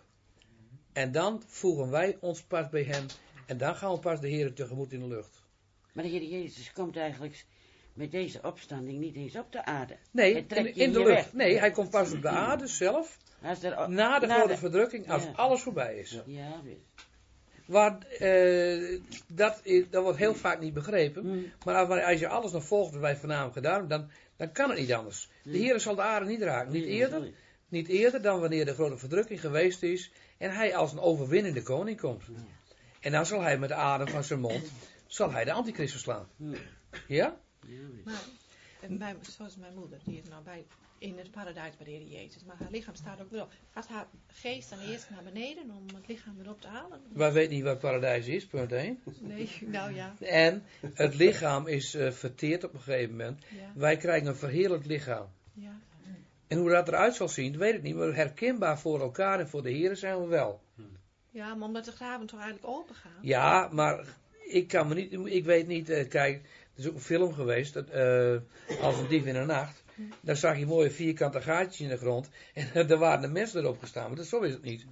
En dan voegen wij ons pas bij hem. En dan gaan we pas de Heer tegemoet in de lucht. Maar de Heer Jezus komt eigenlijk met deze opstanding niet eens op de aarde. Nee, Hij trekt in, je in de hier lucht. weg. Nee, hij komt pas op de aarde zelf, Als er, na de na grote de- verdrukking, als ja. alles voorbij is. Ja, ja weet- Waar, eh, dat, is, dat wordt heel vaak niet begrepen. Mm. Maar als, als je alles nog volgt wat wij vanavond gedaan hebben, dan, dan kan het niet anders. De Nee. Heer zal de aarde niet raken. Niet Nee, eerder, sorry. niet eerder dan wanneer de grote verdrukking geweest is en hij als een overwinnende koning komt. En dan zal hij met de adem van zijn mond, zal hij de antichrist verslaan. Mm. Ja? Ja, weet- Maar, en mijn, zoals mijn moeder, die is nou bij, in het paradijs bij de Heer Jezus. Maar haar lichaam staat ook wel. Gaat haar geest dan eerst naar beneden om het lichaam weer op te halen? Wij weten niet wat paradijs is, punt één. Nee, nou ja. En het lichaam is uh, verteerd op een gegeven moment. Ja. Wij krijgen een verheerlijkt lichaam. Ja. En hoe dat eruit zal zien, weet ik niet. Maar herkenbaar voor elkaar en voor de Heer zijn we wel. Ja, maar omdat de graven toch eigenlijk open gaan. Ja, maar ik kan me niet, ik weet niet, uh, kijk, er is ook een film geweest, dat, uh, als een dief in de nacht. Daar zag je mooie vierkante gaatjes in de grond en er waren de mensen erop gestaan, maar dat, zo is het niet.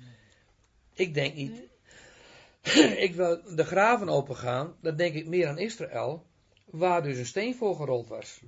Ik denk niet, ik wil de graven open gaan, dan denk ik meer aan Israël, waar dus een steen voor gerold was.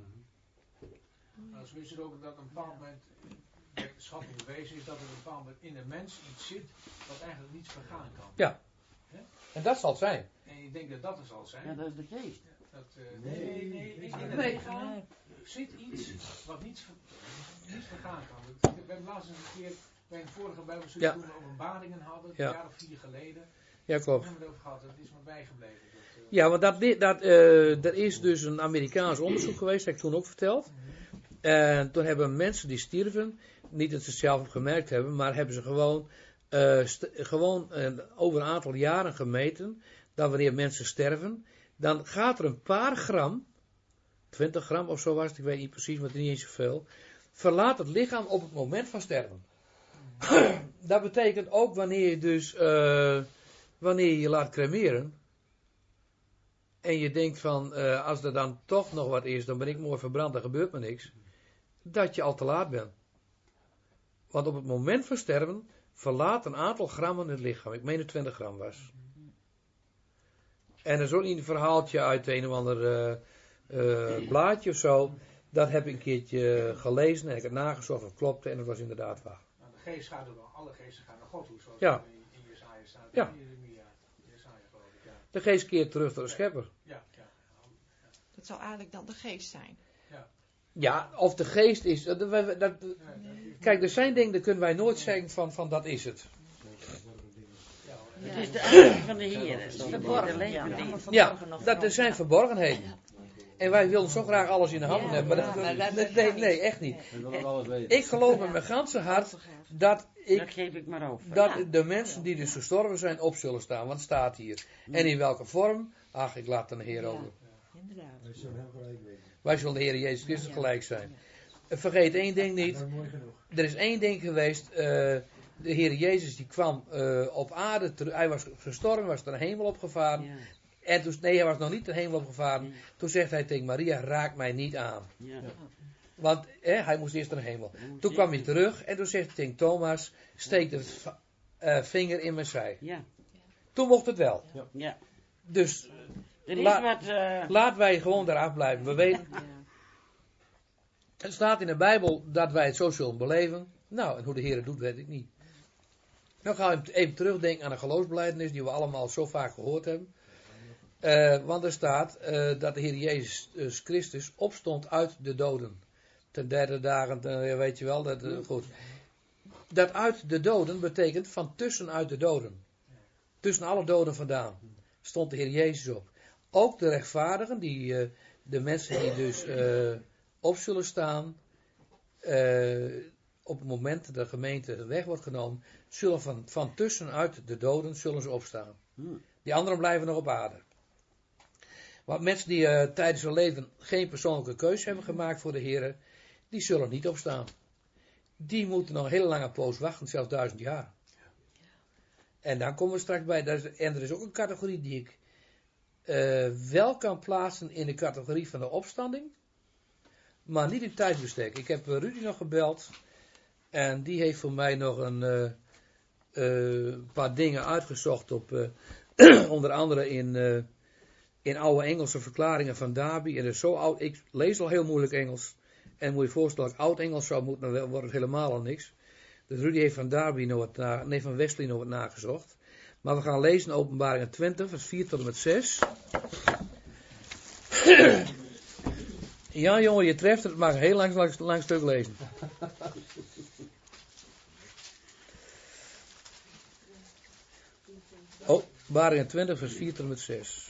Nou, zo is het ook dat een bepaald moment, de schatting bewezen is dat er een bepaald moment in een mens iets zit wat eigenlijk niet vergaan kan. Ja, en dat zal het zijn. En ik denk dat dat er zal zijn. Ja, dat is de geest. Dat, uh, nee, nee, nee, in het Nee. lichaam zit iets wat niet, ver- niet vergaan kan. We hebben laatst eens een keer bij een vorige bijbelstudie Ja. toen we openbaringen hadden, een Ja. jaar of vier geleden. Ja, klopt. We hebben het over gehad, dat is me bijgebleven. Dat, uh, Ja, want dat, dat, uh, er is dus een Amerikaans onderzoek geweest, dat heb ik toen ook verteld. En toen hebben mensen die stierven, niet dat ze het zelf gemerkt hebben, maar hebben ze gewoon, uh, st- gewoon uh, over een aantal jaren gemeten, dat wanneer mensen sterven, dan gaat er een paar gram, twintig gram of zo was het, ik weet niet precies, maar niet eens zoveel, verlaat het lichaam op het moment van sterven. Dat betekent ook wanneer je dus, uh, wanneer je je laat cremeren, en je denkt van, uh, als er dan toch nog wat is, dan ben ik mooi verbrand, dan gebeurt me niks. Dat je al te laat bent. Want op het moment van sterven verlaat een aantal grammen het lichaam. Ik meen dat twintig gram was. En er is ook niet een verhaaltje uit een of ander uh, uh, blaadje of zo. Dat heb ik een keertje gelezen en ik heb nagezocht of het klopte en het was inderdaad waar. nou, de geest gaat ook, alle geesten gaan naar God toe, zoals Ja. in, in Jesaja staat. Ja. In Jeremia, Jesaja geloof ik, ja. De geest keert terug door de schepper. Ja, ja. Dat zou eigenlijk dan de geest zijn. Ja, of de geest is. Dat, dat, dat, kijk, er zijn dingen, daar kunnen wij nooit zeggen van, van dat is het. Het is de aandacht van de Heer. Het is de Verborgen, levende ja. Heer. Ja, dat, er zijn verborgenheden. En wij willen zo graag alles in de handen hebben. Maar dat, dat- dat- nee, nee, echt niet. Ik geloof met mijn ganse hart dat, ik, Dat geef ik maar over. dat de mensen die dus gestorven zijn op zullen staan. Want het staat hier. En in welke vorm? Ach, ik laat het aan de Heer over. Inderdaad. Dat is heel gelijk weten. Wij zullen de Heer Jezus Christus gelijk zijn. Vergeet één ding niet. Dat is mooi genoeg. Er is één ding geweest. Uh, de Heer Jezus die kwam uh, op aarde. Ter, hij was gestorven, was naar de hemel opgevaren. Ja. En toen, nee, hij was nog niet de hemel opgevaren. Ja. Toen zegt hij tegen Maria, raak mij niet aan. Ja. Want hè, hij moest eerst naar de hemel. Hij moest Toen kwam hij eerst- terug en toen zegt hij tegen Thomas, steek de v- uh, vinger in mijn zij. Ja. Toen mocht het wel. Ja. Dus Er is La- wat... eh, laten wij gewoon daar afblijven. We weten, ja. het staat in de Bijbel dat wij het zo zullen beleven. Nou, en hoe de Heer het doet, weet ik niet. Dan gaan we even terugdenken aan de geloofsbelijdenis die we allemaal zo vaak gehoord hebben. Uh, want er staat uh, dat de Heer Jezus Christus opstond uit de doden. ten derde dagen, ten, weet je wel, dat, uh, goed. Dat uit de doden betekent van tussenuit de doden. Tussen alle doden vandaan stond de Heer Jezus op. Ook de rechtvaardigen, die, uh, de mensen die dus uh, op zullen staan, uh, op het moment dat de gemeente weg wordt genomen, zullen van, van tussenuit de doden zullen ze opstaan. Die anderen blijven nog op aarde. Want mensen die uh, tijdens hun leven geen persoonlijke keuze hebben gemaakt voor de Heer, die zullen niet opstaan. Die moeten nog een hele lange poos wachten, zelfs duizend jaar. En dan komen we straks bij, en er is ook een categorie die ik uh, wel kan plaatsen in de categorie van de opstanding, maar niet in tijdsbestek. Ik heb uh, Rudy nog gebeld en die heeft voor mij nog een uh, uh, paar dingen uitgezocht op, uh, onder andere in, uh, in oude Engelse verklaringen van Darby. En dat is zo oud, ik lees al heel moeilijk Engels. En moet je je voorstellen, als ik oud Engels zou moeten, dan wordt het helemaal al niks. Dus Rudy heeft van Darby nog wat na, nee, van Wesley nog wat nagezocht. Maar we gaan lezen in Openbaringen twintig, vers vier tot en met zes. Ja, jongen, je treft het, het mag een heel lang, lang, lang stuk lezen. Openbaringen twintig, vers vier tot en met zes.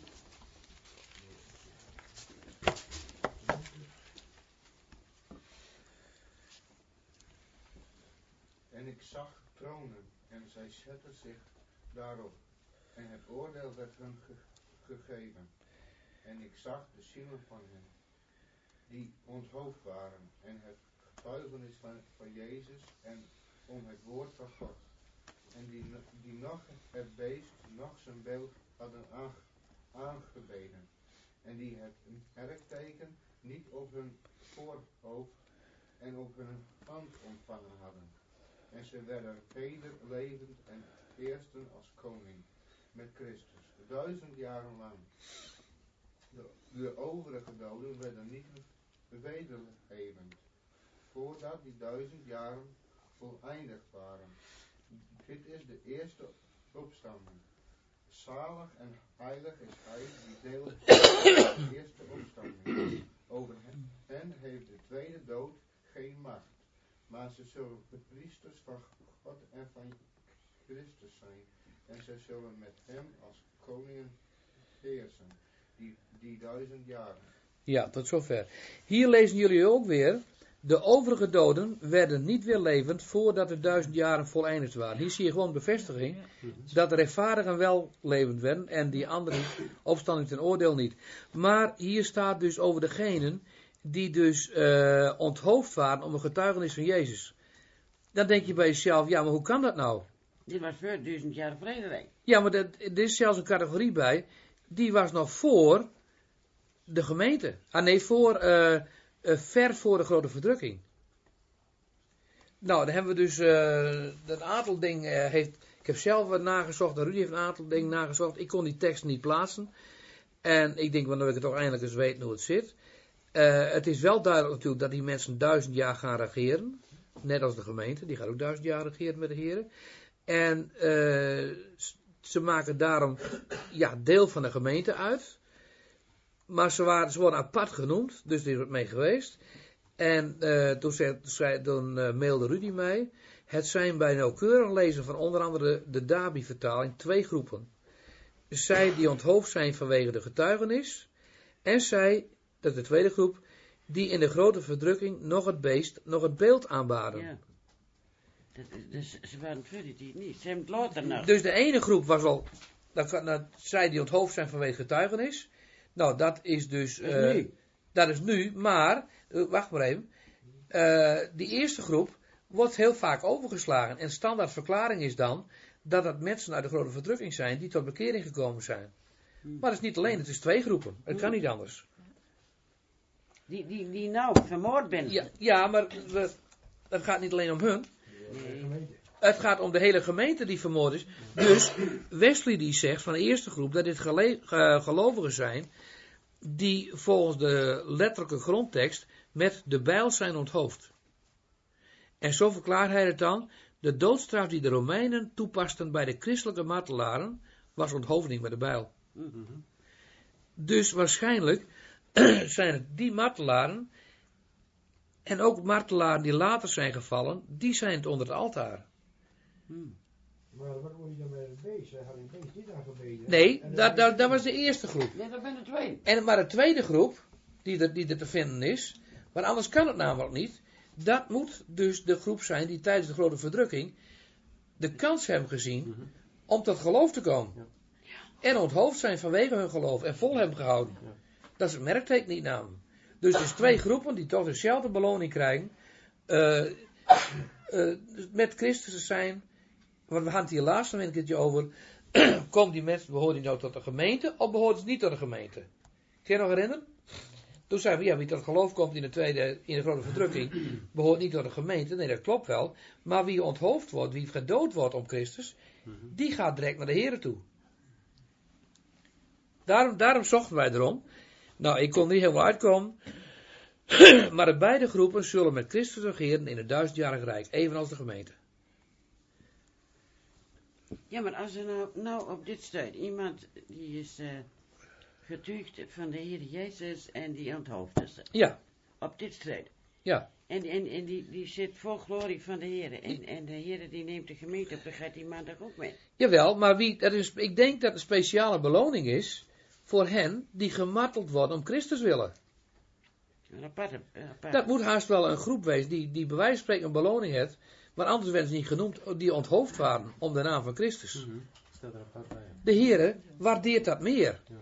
En ik zag tronen en zij zetten zich daarop. En het oordeel werd hun ge- gegeven. En ik zag de zielen van hen, die onthoofd waren. En het getuigenis van, van Jezus en om het woord van God. En die, die nog het beest, nog zijn beeld hadden aange, aangebeden. En die het merkteken niet op hun voorhoofd en op hun hand ontvangen hadden. En ze werden veder levend en eersten als koning met Christus, duizend jaren lang. De, de overige doden werden niet wederlevend, voordat die duizend jaren voleindigd waren. Dit is de eerste opstanding. Zalig en heilig is hij die deelt aan de eerste opstanding. Over hen heeft de tweede dood geen macht. Maar ze zullen de priesters van God en van Christus zijn. En zij zullen met hem als koningen heersen. Die, die duizend jaren. Ja, tot zover. Hier lezen jullie ook weer. De overige doden werden niet weer levend voordat de duizend jaren voleindigd waren. Hier zie je gewoon bevestiging dat de rechtvaardigen wel levend werden en die anderen opstanding ten oordeel niet. Maar hier staat dus over degenen die dus uh, onthoofd waren om een getuigenis van Jezus. Dan denk je bij jezelf, ja, maar hoe kan dat nou? Dit was voor duizend jaar vrederijk. Ja, maar dat, er is zelfs een categorie bij, die was nog voor de gemeente. Ah nee, voor, uh, uh, ver voor de grote verdrukking. Nou, dan hebben we dus, uh, dat aantal ding uh, heeft, ik heb zelf wat nagezocht, Rudy heeft een aantal dingen nagezocht, ik kon die tekst niet plaatsen. En ik denk, want dan wil ik het toch eindelijk eens weten hoe het zit. Uh, het is wel duidelijk natuurlijk dat die mensen duizend jaar gaan regeren. Net als de gemeente, die gaat ook duizend jaar regeren met de heren. En uh, ze maken daarom ja, deel van de gemeente uit. Maar ze, waren, ze worden apart genoemd, dus die is er mee geweest. En uh, toen, zei, zei, toen uh, mailde Rudy mij. Het zijn bij nauwkeurig lezen van onder andere de, de Darby-vertaling twee groepen. Zij die onthoofd zijn vanwege de getuigenis. En zij, dat is de tweede groep, die in de grote verdrukking nog het beest, nog het beeld aanbaden. Ja. Dat, dus ze waren voor die niet. Ze hebben het later nog. Dus de ene groep was al, dat, dat, zij die onthoofd zijn vanwege getuigenis. Nou, dat is dus, dat is uh, nu. Dat is nu, maar, uh, wacht maar even. Uh, die eerste groep wordt heel vaak overgeslagen. En standaard verklaring is dan dat het mensen uit de grote verdrukking zijn die tot bekering gekomen zijn. Hmm. Maar dat is niet alleen, het is twee groepen. Het kan niet anders. Die, die, die nou vermoord bent. Ja, ja, maar we, het gaat niet alleen om hun. Nee. Het gaat om de hele gemeente die vermoord is. Dus Wesley die zegt van de eerste groep dat dit gele, uh, gelovigen zijn die volgens de letterlijke grondtekst met de bijl zijn onthoofd. En zo verklaart hij het dan. De doodstraf die de Romeinen toepasten bij de christelijke martelaren was onthoofding met de bijl. Mm-hmm. Dus waarschijnlijk zijn het die martelaren En ook martelaren die later zijn gevallen, die zijn het onder het altaar. Hmm. Maar wat moet je dan met het beest? Hij had het beest niet aangebeden. Nee, En dan dat, had dat, hij- dat was de eerste groep. Nee, dat ben er twee. En maar de tweede groep, die er, die er te vinden is, maar anders kan het namelijk niet. Dat moet dus de groep zijn die tijdens de grote verdrukking de kans hebben gezien om tot geloof te komen. Ja. En onthoofd zijn vanwege hun geloof en vol hebben gehouden. Ja. Dat is het merkteken niet namen. Dus er is twee groepen die toch dezelfde beloning krijgen. Uh, uh, met Christus te zijn. Want we hadden het hier laatst nog een keertje over. Komen die mensen, behoren die nou tot de gemeente of behoren ze niet tot de gemeente? Kun je nog herinneren? Toen zeiden we, ja, wie tot geloof komt in de tweede, in de grote verdrukking, behoort niet tot de gemeente. Nee, dat klopt wel. Maar wie onthoofd wordt, wie gedood wordt om Christus, die gaat direct naar de Here toe. Daarom, daarom zochten wij erom. Nou, ik kon niet helemaal uitkomen. Maar de beide groepen zullen met Christus regeren in het duizendjarig rijk, evenals de gemeente. Ja, maar als er nou, nou op dit staat iemand die is uh, getuigd van de Heer Jezus en die onthoofd is. Ja. Op dit staat. Ja. En, en, en die, die zit vol glorie van de Heer. En, en de Heer die neemt de gemeente op, dan gaat die maandag ook mee. Jawel, maar wie, dat is, ik denk dat een speciale beloning is voor hen die gemarteld worden om Christus willen. Een aparte, een aparte. Dat moet haast wel een groep wezen die, die bij wijze van spreken een beloning heeft, maar anders werden ze niet genoemd, die onthoofd waren om de naam van Christus. Mm-hmm. Staat er apart bij. De Heere waardeert dat meer. Ja.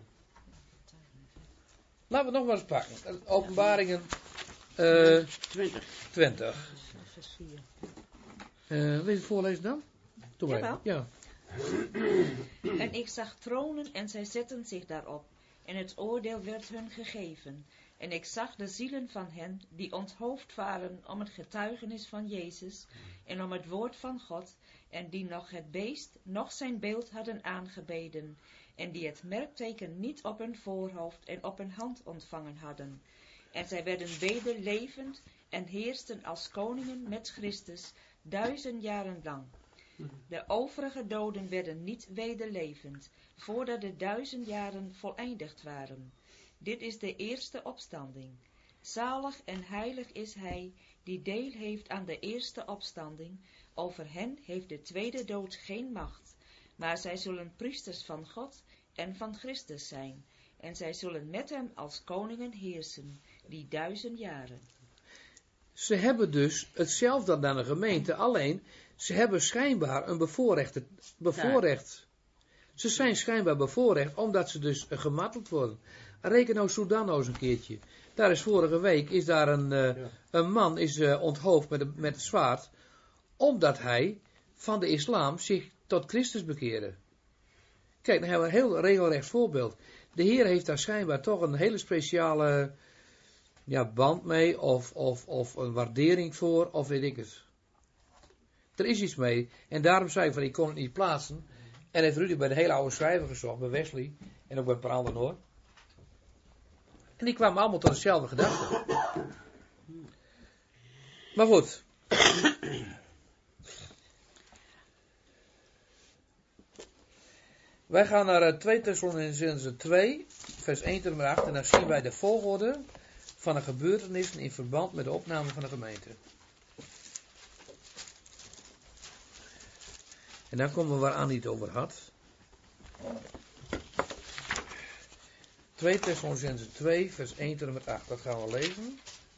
Laten we het nog maar eens pakken. Openbaringen uh, twintig. twintig. Uh, wil je het voorlezen dan? Doe maar Jawel. even. Ja. En ik zag tronen en zij zetten zich daarop. En het oordeel werd hun gegeven. En ik zag de zielen van hen die onthoofd waren om het getuigenis van Jezus en om het woord van God, en die nog het beest, nog zijn beeld hadden aangebeden, en die het merkteken niet op hun voorhoofd en op hun hand ontvangen hadden. En zij werden weder levend en heersten als koningen met Christus duizend jaren lang. De overige doden werden niet wederlevend, voordat de duizend jaren voleindigd waren. Dit is de eerste opstanding. Zalig en heilig is hij die deel heeft aan de eerste opstanding. Over hen heeft de tweede dood geen macht. Maar zij zullen priesters van God en van Christus zijn. En zij zullen met hem als koningen heersen, die duizend jaren. Ze hebben dus hetzelfde dan de gemeente, alleen ze hebben schijnbaar een bevoorrecht. bevoorrecht. Ze zijn schijnbaar bevoorrecht, omdat ze dus uh, gemarteld worden. Reken nou Sudan nou eens een keertje. Daar is vorige week, is daar een, uh, ja. een man is uh, onthoofd met, de, met het zwaard, omdat hij van de islam zich tot Christus bekeerde. Kijk, dan hebben we een heel regelrecht voorbeeld. De Heer heeft daar schijnbaar toch een hele speciale ja, band mee, of, of, of een waardering voor, of weet ik het. Er is iets mee, en daarom zei ik van, ik kon het niet plaatsen. En heeft Rudy bij de hele oude schrijver gezocht, bij Wesley, en ook bij een paar anderen hoor. En die kwamen allemaal tot dezelfde gedachte. Maar goed. Wij gaan naar uh, twee Thessalonicenzen twee, vers één tot en met acht. En dan zien wij de volgorde van de gebeurtenissen in verband met de opname van de gemeente. En dan komen we waar Annie het over had. twee Thessalonicenzen twee, vers één tot en met acht. Dat gaan we lezen.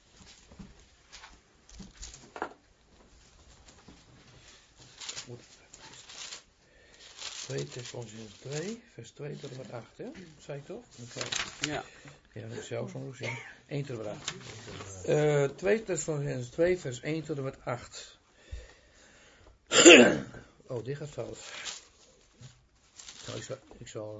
twee Thessalonicenzen twee, vers twee tot en met acht, hè? Zei ik toch? Okay. Ja. Ja, dat is zelfs nog zien. één tot en met acht. Uh, twee Thessalonicenzen twee, vers één tot en met acht. Oh, dit gaat fout. Nou, ik zal... Ik zal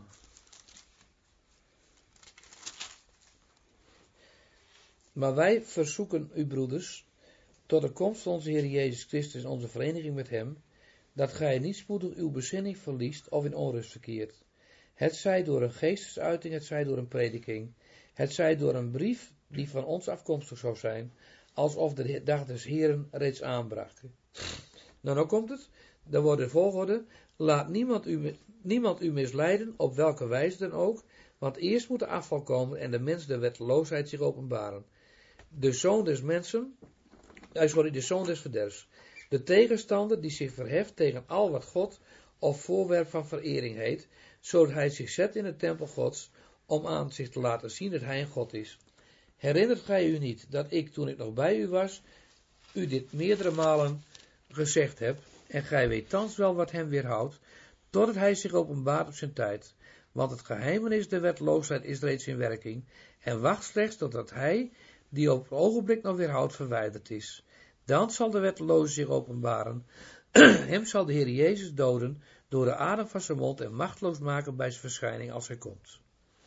Maar wij verzoeken u, broeders, tot de komst van onze Heer Jezus Christus en onze vereniging met hem, dat gij niet spoedig uw bezinning verliest of in onrust verkeert. Het zij door een geestesuiting, het zij door een prediking, het zij door een brief die van ons afkomstig zou zijn, alsof de dag des Heeren reeds aanbrak. Nou, nou komt het. Dan wordt de volgorde, laat niemand u, niemand u misleiden, op welke wijze dan ook, want eerst moet de afval komen en de mens de wetteloosheid zich openbaren. de zoon des mensen, uh, sorry, de zoon des verderfs. De tegenstander die zich verheft tegen al wat God of voorwerp van verering heet, zodat hij zich zet in de tempel Gods, om aan zich te laten zien dat hij een God is. Herinnert gij u niet dat ik, toen ik nog bij u was, u dit meerdere malen gezegd heb, en gij weet thans wel wat hem weerhoudt, totdat hij zich openbaart op zijn tijd. Want het geheimenis der wetteloosheid is reeds in werking, en wacht slechts totdat hij, die op het ogenblik nog weerhoudt, verwijderd is. Dan zal de wetteloze zich openbaren, hem zal de Heer Jezus doden, door de adem van zijn mond en machteloos maken bij zijn verschijning als hij komt.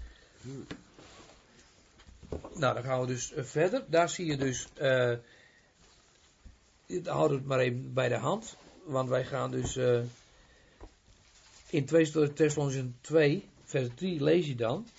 Nou, dan gaan we dus uh, verder. Daar zie je dus, uh, houden we het maar even bij de hand, want wij gaan dus uh, in twee Thessalonicenzen twee, vers drie lees je dan.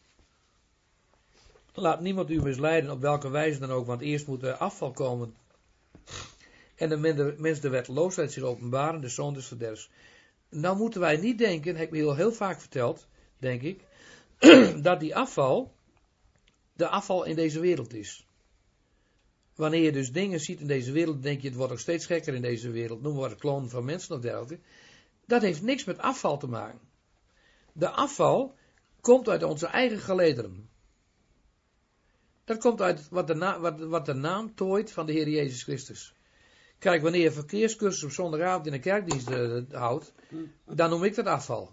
Laat niemand u misleiden op welke wijze dan ook, want eerst moet er afval komen. En de mens de wetteloosheid zich openbaren, de zoon des verderfs. Nou moeten wij niet denken, heb ik me heel, heel vaak verteld, denk ik, dat die afval, de afval in deze wereld is. Wanneer je dus dingen ziet in deze wereld, denk je het wordt ook steeds gekker in deze wereld, noemen we het klonen van mensen of dergelijke. Dat heeft niks met afval te maken. De afval komt uit onze eigen gelederen. Dat komt uit wat de, na, wat, wat de naam tooit van de Heer Jezus Christus. Kijk, wanneer je verkeerscursus op zondagavond in een kerkdienst uh, houdt, dan noem ik dat afval.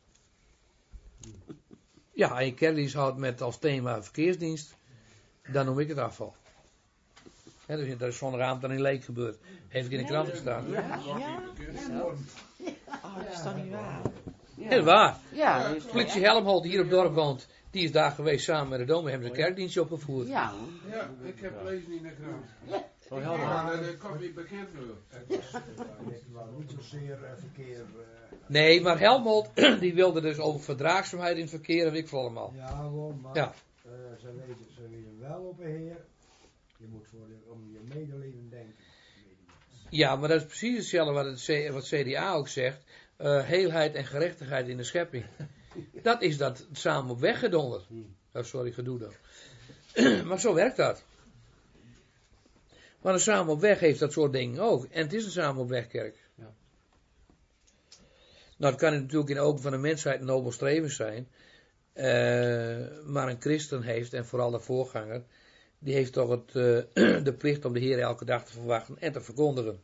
Ja, en je kerkdienst houdt met als thema verkeersdienst, dan noem ik het afval. He, dus dat is zondagavond dan in Leek gebeurd. Heeft ik in de krant gestaan. Ja, ja. Oh, dat is toch niet waar? Ja. Heel waar. Ja, de politie Helmholt, die hier op dorp woont, die is daar geweest samen met de dominee, hebben ze een kerkdienstje opgevoerd. Ja. Ja, ik heb lezen in de krant. Oh, helder. Ja, dat kan ik bekend worden. Het was niet zozeer uh, verkeer. Uh, nee, maar Helmholt, die wilde dus over verdraagzaamheid in het verkeer en weet ik veel allemaal. Ja, gewoon, maar ja. Uh, ze, weten, ze weten wel op een Heer. Je moet voor de, om je medeleven denken. Ja, maar dat is precies hetzelfde wat het C, wat C D A ook zegt. Uh, heelheid en gerechtigheid in de schepping. Dat is dat samen op weg gedonderd. Oh, sorry, gedoe dan. Maar zo werkt dat. Maar een samen op weg heeft dat soort dingen ook. En het is een samen op weg kerk. Ja. Nou, het kan natuurlijk in de ogen van de mensheid een nobel streven zijn. Uh, maar een christen heeft, en vooral de voorganger, die heeft toch het, uh, de plicht om de Heer elke dag te verwachten en te verkondigen.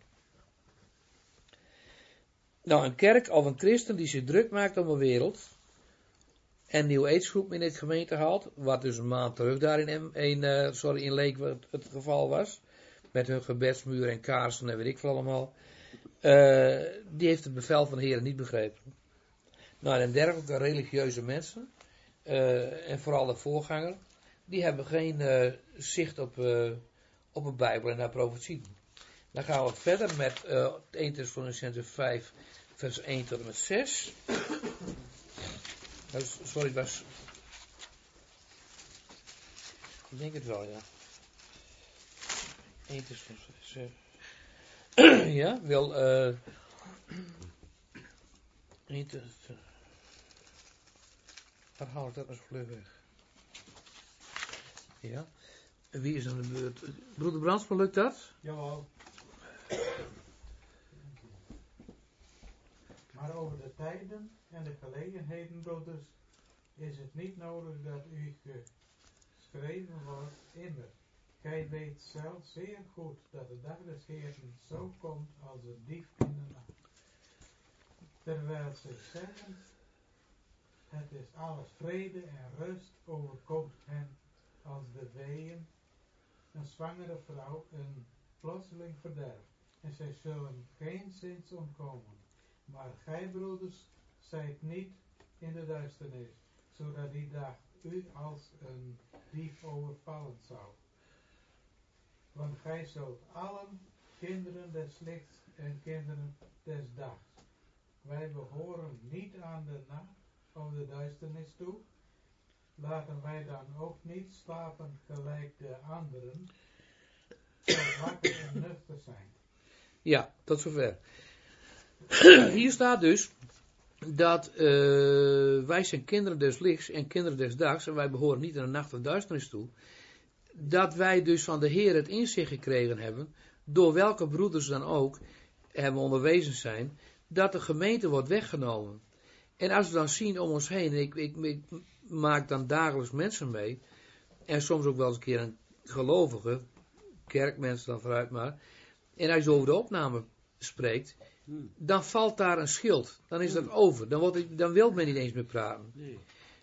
Nou, een kerk of een christen die zich druk maakt om de wereld en nieuw aidsgroep in dit gemeente haalt, wat dus een maand terug daar in, in, uh, sorry, in Leek het, het geval was, met hun gebedsmuur en kaarsen en weet ik veel allemaal, uh, die heeft het bevel van de Heer niet begrepen. Nou, en dergelijke religieuze mensen, uh, en vooral de voorganger, die hebben geen uh, zicht op, uh, op de Bijbel en haar profetie. Dan gaan we verder met uh, eerste Thessalonicenzen vijf, vers één tot en met zes. Sorry, het was... Ik denk het wel, ja. eerste Thessalonicenzen. Ja, wel... Uh, niet, uh, waar haal ik dat als vlug weg? Ja. En wie is aan de beurt? Broeder Brandsma, lukt dat? Jawel. Maar over de tijden en de gelegenheden, broeders, is het niet nodig dat u geschreven wordt immer. Gij weet zelf zeer goed dat de dag des Heeren zo komt als een dief in de nacht. Terwijl ze zeggen, het is alles vrede en rust, overkomt hen als de weeën, een zwangere vrouw, een plotseling verderf. En zij zullen geen zins ontkomen. Maar gij, broeders, zijt niet in de duisternis, zodat die dag u als een dief overvallen zou. Want gij zult allen kinderen des lichts en kinderen des dags. Wij behoren niet aan de nacht of de duisternis toe. Laten wij dan ook niet slapen gelijk de anderen, maar wakker en nuchter zijn. Ja, tot zover. Hier staat dus dat uh, wij zijn kinderen des lichts en kinderen des dags en wij behoren niet aan de nacht of duisternis toe. dat wij dus van de Heer het inzicht gekregen hebben, door welke broeders dan ook hebben onderwezen zijn, dat de gemeente wordt weggenomen. En als we dan zien om ons heen, ik, ik, ik maak dan dagelijks mensen mee, en soms ook wel eens een keer een gelovige, kerkmensen dan vooruit maar, en als je over de opname spreekt, dan valt daar een schild, dan is dat over, dan, wordt het, dan wil men niet eens meer praten. Nee.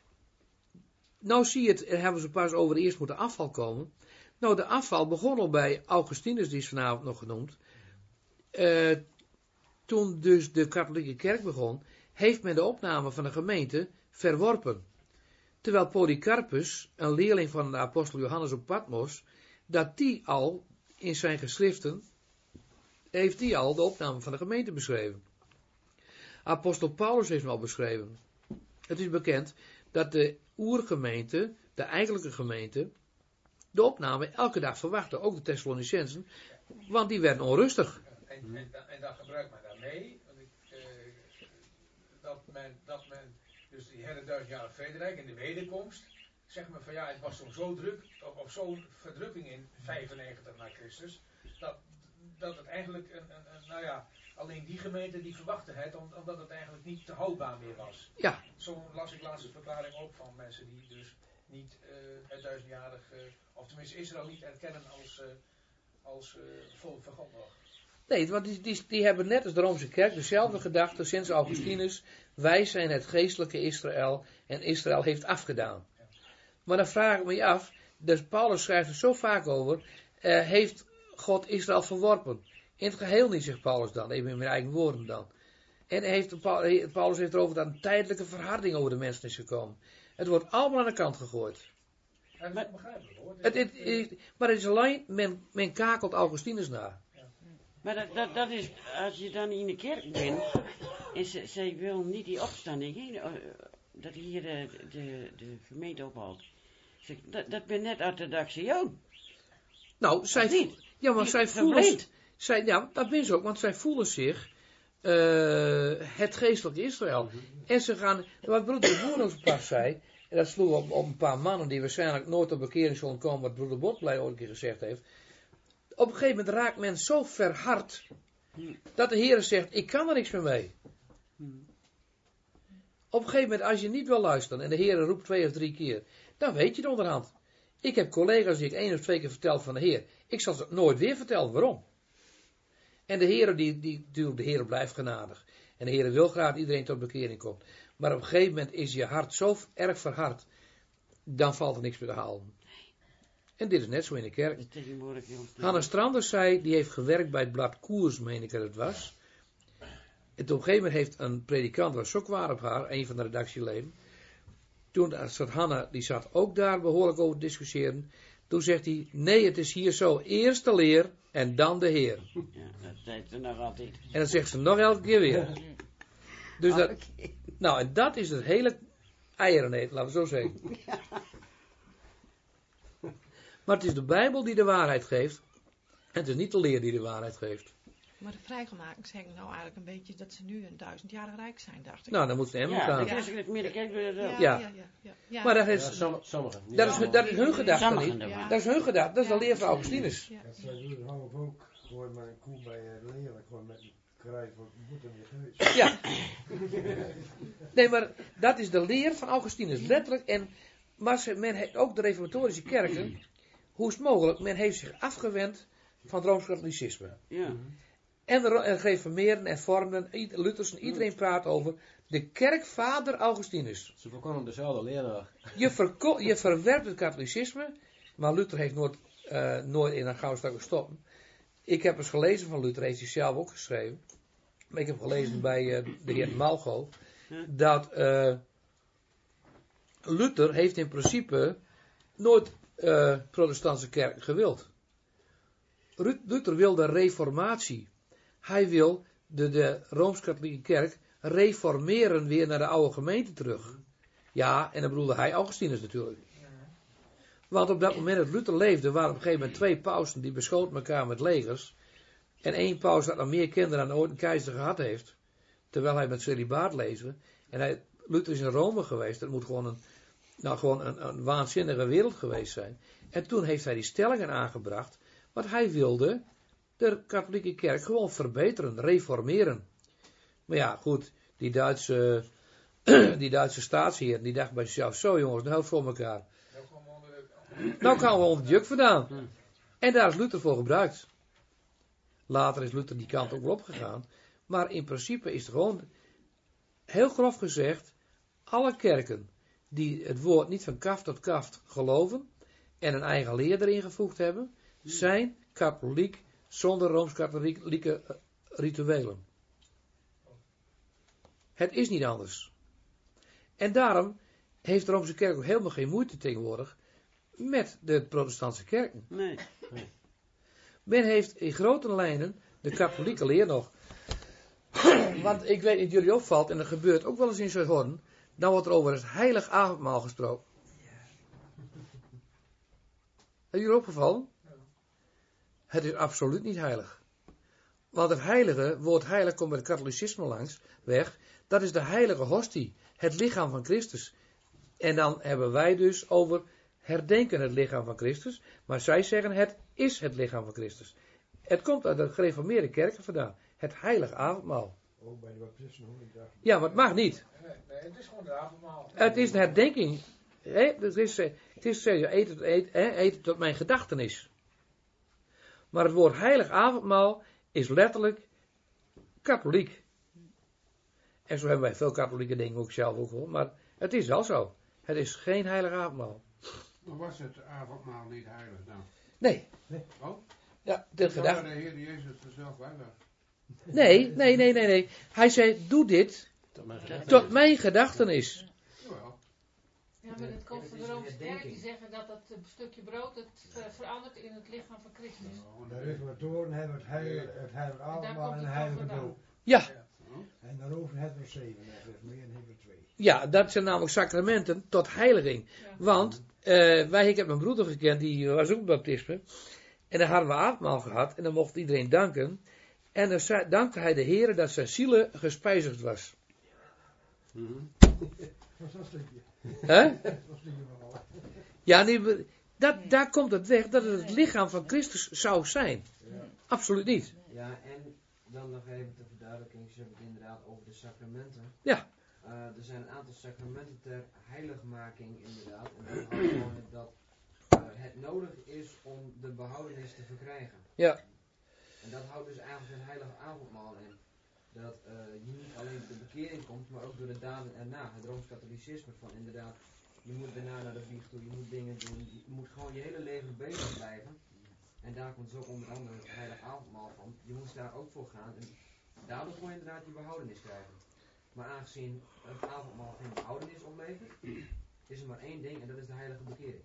Nou zie je het, er hebben ze pas over eerst moeten afval komen. Nou, de afval begon al bij Augustinus, die is vanavond nog genoemd. Uh, toen dus de katholieke kerk begon, heeft men de opname van de gemeente verworpen. Terwijl Polycarpus, een leerling van de apostel Johannes op Patmos, dat die al in zijn geschriften, heeft die al de opname van de gemeente beschreven. Apostel Paulus heeft hem al beschreven. Het is bekend dat de oergemeente, de eigenlijke gemeente, de opname elke dag verwachtte, ook de Thessalonicensen, want die werden onrustig. En, en, en dat gebruikt men daarmee, want ik, uh, dat, men, dat men, dus die hele duizendjarig vrederijk in de wederkomst, zeg maar van ja, het was toen zo druk, of, of zo'n verdrukking in vijfennegentig na Christus, dat, dat het eigenlijk, een, een, een, nou ja, alleen die gemeente die verwachtte het, omdat het eigenlijk niet te houdbaar meer was. Ja. Zo las ik laatst een verklaring ook van mensen die dus niet uh, het duizendjarig, uh, of tenminste Israël niet erkennen als, uh, als uh, volk van God nog. Nee, want die, die, die hebben net als de Romeinse kerk dezelfde gedachte sinds Augustinus. Wij zijn het geestelijke Israël en Israël heeft afgedaan. Maar dan vraag ik me je af, dus Paulus schrijft er zo vaak over, uh, heeft God Israël verworpen? In het geheel niet, zegt Paulus dan, even in mijn eigen woorden dan. En heeft, Paulus heeft erover dat een tijdelijke verharding over de mensen is gekomen. Het wordt allemaal aan de kant gegooid. Dat is onbegrijpelijk hoor. Het, het, het, maar het is alleen, men, men kakelt Augustinus na. Maar dat, dat, dat is, als je dan in de kerk bent, en ze, zij wil niet die opstanding, he, dat hier de, de, de gemeente ophoudt. Zeg, dat, dat ben net orthodoxe Jood. Nou, zij, niet? ja, maar Die zij voelen, verblind. zij, ja, dat ben ze ook, want zij voelen zich uh, het geestelijke Israël. Mm-hmm. En ze gaan, wat broeder Boer ons pas zei, en dat sloeg op, op een paar mannen die waarschijnlijk nooit op bekering zullen komen, wat broeder Botblij ooit een keer gezegd heeft. Op een gegeven moment raakt men zo verhard, dat de Heer zegt, ik kan er niks meer mee. Op een gegeven moment, als je niet wil luisteren, en de Heer roept twee of drie keer, dan weet je het onderhand. Ik heb collega's die ik één of twee keer vertel van de Heer. Ik zal ze nooit weer vertellen, waarom? En de Heer, die, die, natuurlijk, de Heer blijft genadig. En de Heer wil graag dat iedereen tot bekering komt. Maar op een gegeven moment is je hart zo erg verhard, dan valt er niks meer te halen. En dit is net zo in de kerk. Hannes Stranders zei, die heeft gewerkt bij het blad Koers, meen ik dat het was. En op een gegeven moment heeft een predikant, was zo kwaad op haar, een van de redactieleden. Toen zat Hanna, die zat ook daar behoorlijk over te discussiëren. Toen zegt hij, nee, het is hier zo, eerst de leer en dan de Heer. Ja, dat zei ze nog altijd. En dat zegt ze nog elke keer weer. Dus dat, nou, en dat is het hele eiereneten, laten we zo zeggen. Maar het is de Bijbel die de waarheid geeft. En het is niet de leer die de waarheid geeft. Maar de vrijgemaakten zeggen nou eigenlijk een beetje dat ze nu een duizendjarig rijk zijn, dacht ik. Nou, dan moet ze hem ja, gaan. Ja, dat meer de kerk weer ja, ja. Ja, ja, ja, ja. Maar dat is, ja, sommige, sommigen. Dat is, dat is hun gedachte Sommigen niet. ja. Dat is hun gedachte. Dat is de leer van Augustinus. Ja, dat zei Doe half ook. Gewoon maar een koe bij de leer. Gewoon met een kruif voor moet hem weer geweest. Ja. Nee, maar dat is de leer van Augustinus. Letterlijk. En, maar men heeft ook de reformatorische kerken. Hoe is het mogelijk? Men heeft zich afgewend van het Rooms-Katholicisme. Ja. En de gereformeerden en vormden, Luthers en iedereen praat over de kerkvader Augustinus. Ze voorkomen dezelfde leraar. Je, verko- je verwerpt het katholicisme, maar Luther heeft nooit, uh, nooit in een gouden gestopt. Ik heb eens gelezen van Luther, heeft hij zelf ook geschreven. Maar ik heb gelezen bij uh, de heer Malgo, dat uh, Luther heeft in principe nooit uh, protestantse kerk gewild. Luther wil de reformatie. Hij wil de, de Rooms-Katholieke kerk reformeren weer naar de oude gemeente terug. Ja, en dan bedoelde hij Augustinus natuurlijk. Want op dat moment dat Luther leefde, waren op een gegeven moment twee pausen die beschoten elkaar met legers. En één paus had nog meer kinderen dan ooit een keizer gehad heeft. Terwijl hij met celibaat leefde. En hij, Luther is in Rome geweest. Dat moet gewoon een, nou gewoon een, een waanzinnige wereld geweest zijn. En toen heeft hij die stellingen aangebracht, want hij wilde de katholieke kerk gewoon verbeteren, reformeren. Maar ja, goed, die Duitse, die Duitse staatsheer, die dacht bij zichzelf, zo jongens, nou voor elkaar. Nou gaan we onder de juk vandaan. En daar is Luther voor gebruikt. Later is Luther die kant ook wel opgegaan. Maar in principe is het gewoon, heel grof gezegd, alle kerken die het woord niet van kaft tot kaft geloven en een eigen leer erin gevoegd hebben, zijn katholiek zonder rooms-katholieke rituelen. Het is niet anders. En daarom heeft de Roomse kerk ook helemaal geen moeite tegenwoordig met de protestantse kerken. Nee. nee. Men heeft in grote lijnen de katholieke leer nog. Want ik weet niet of jullie opvalt, en dat gebeurt ook wel eens in Zuidhorn, dan wordt er over het heilig avondmaal gesproken. Heb jullie opgevallen? Het is absoluut niet heilig. Want het heilige, woord heilig komt bij het katholicisme langs, weg. Dat is de heilige hostie, het lichaam van Christus. En dan hebben wij dus over herdenken het lichaam van Christus. Maar zij zeggen het is het lichaam van Christus. Het komt uit de gereformeerde kerken vandaan. Het heilige avondmaal. Ook bij de baptisten hoor ik dacht. Ja, maar het mag niet. Nee, nee, het is gewoon de avondmaal. Het is een herdenking. He, het is, het is eten, eten, eten tot mijn gedachtenis. Maar het woord heilig avondmaal is letterlijk katholiek. En zo hebben wij veel katholieke dingen ook zelf ook wel. Maar het is wel zo. Het is geen heilig avondmaal. Maar was het avondmaal niet heilig dan? Nee. nee. Oh? Ja, de gedachte. de Heer Jezus er zelf bij was. Nee, nee, nee, nee, nee. Hij zei, doe dit tot mijn gedachtenis. Tot mijn gedachtenis. Jawel. Ja, maar het komt van de Roomse kerk die zeggen dat dat stukje brood het uh, verandert in het lichaam van Christus. De reformatoren hebben het heilige, het heilige avondmaal en de heilige doop. Ja. En daarover hebben we zeven, meer hebben we twee. Ja, dat zijn namelijk sacramenten tot heiliging. Ja. Want uh, wij, ik heb mijn broeder gekend, die was ook baptisme. En dan hadden we avondmaal gehad en dan mocht iedereen danken. En dan zei, dankte hij de Heer dat zijn ziel gespijzigd was. Mm-hmm. Dat was een stukje. Hè? Ja, nee, dat, daar komt het weg dat het het lichaam van Christus zou zijn. Ja. Absoluut niet. Ja, en dan nog even ter verduidelijking, ze hebben het inderdaad over de sacramenten. Ja. Uh, er zijn een aantal sacramenten ter heiligmaking inderdaad. En dan houdt gewoon dat uh, het nodig is om de behoudenis te verkrijgen. Ja. En dat houdt dus eigenlijk het heilige avondmaal in. Dat uh, je niet alleen de bekering komt, maar ook door de daden erna. Het Rooms-Katholicisme van inderdaad, je moet daarna naar de biecht toe, je moet dingen doen, je moet gewoon je hele leven bezig blijven. En daar komt zo onder andere het heilige avondmaal van. Je moest daar ook voor gaan en daardoor kon je inderdaad je behoudenis krijgen. Maar aangezien het avondmaal geen behoudenis oplevert, is er maar één ding en dat is de heilige bekering.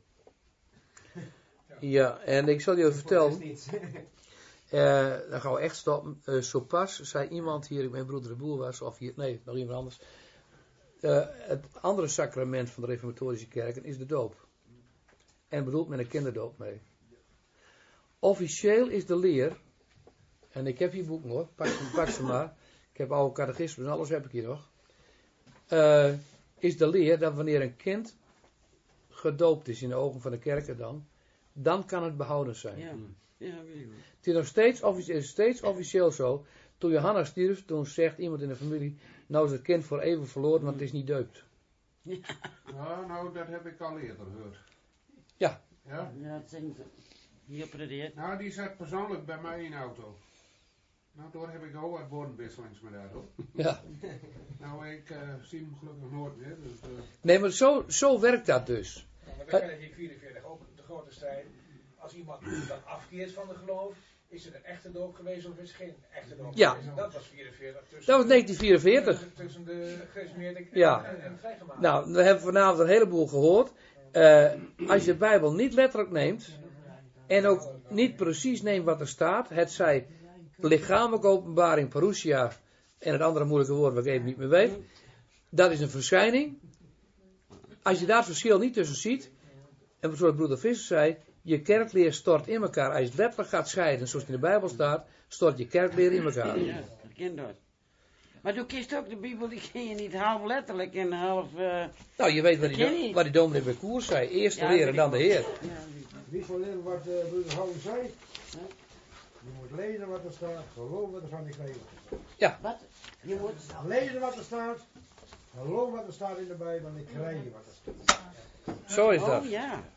Ja, en ik zal je vertellen. Uh, dan gaan we echt stoppen. Uh, zo pas zei iemand hier, mijn broeder de Boer was, of hier, nee, nog iemand anders. Uh, het andere sacrament van de reformatorische kerken is de doop. En bedoelt men een kinderdoop mee. Officieel is de leer, en ik heb hier boeken hoor, pak, pak ze maar. Ik heb oude catechismes en alles heb ik hier nog. Uh, is de leer dat wanneer een kind gedoopt is in de ogen van de kerken dan, dan kan het behouden zijn. Ja. Ja, het is nog steeds, officieel, is steeds officieel zo. Toen Johannes stierf, toen zegt iemand in de familie, nou is het kind voor eeuwig verloren, want het is niet deupt. Ja, ja nou dat heb ik al eerder gehoord. Ja. Ja, ja dat zijn die opereert. Nou, die zat persoonlijk bij mij in de auto. Nou, daar heb ik ook wat woordenwisselings met haar, hoor. Ja. Nou, ik uh, zie hem gelukkig nooit meer. Dus, uh... Nee, maar zo, zo werkt dat dus. Ja, maar dan krijg je vierenveertig ook de grote strijd. Als iemand dan afkeert van de geloof, is het een echte doop geweest of is het geen echte doop ja. geweest? Dat was vierenveertig. Tussen dat was negentien vierenveertig. De, tussen de gereformeerden ja. en, en vrijgemaakten. Nou, we hebben vanavond een heleboel gehoord. Uh, als je de Bijbel niet letterlijk neemt, en ook niet precies neemt wat er staat, het zij lichamelijke openbaring, parousia, en het andere moeilijke woord wat ik even niet meer weet, dat is een verschijning. Als je daar het verschil niet tussen ziet, en zoals broeder Visser zei, je kerkleer stort in elkaar. Als je het letterlijk gaat scheiden, zoals het in de Bijbel staat, stort je kerkleer in elkaar. Ja, herken dat. Maar toen kiest ook de Bijbel, die ken je niet half letterlijk en half... Uh, nou, je weet wat ken die, je do- niet. wat die dominee bij koers zei. Eerst de Ja, Heer weet en ik dan de wel. Heer. Ja, Wie zal leren wat uh, broeder Houden zei? Je moet lezen wat er staat, geloven wat er van die krijgen. Ja. Wat? Je moet... Lezen wat er staat, geloven wat er staat in de Bijbel en krijgen wat er staat. Zo is Oh dat. ja.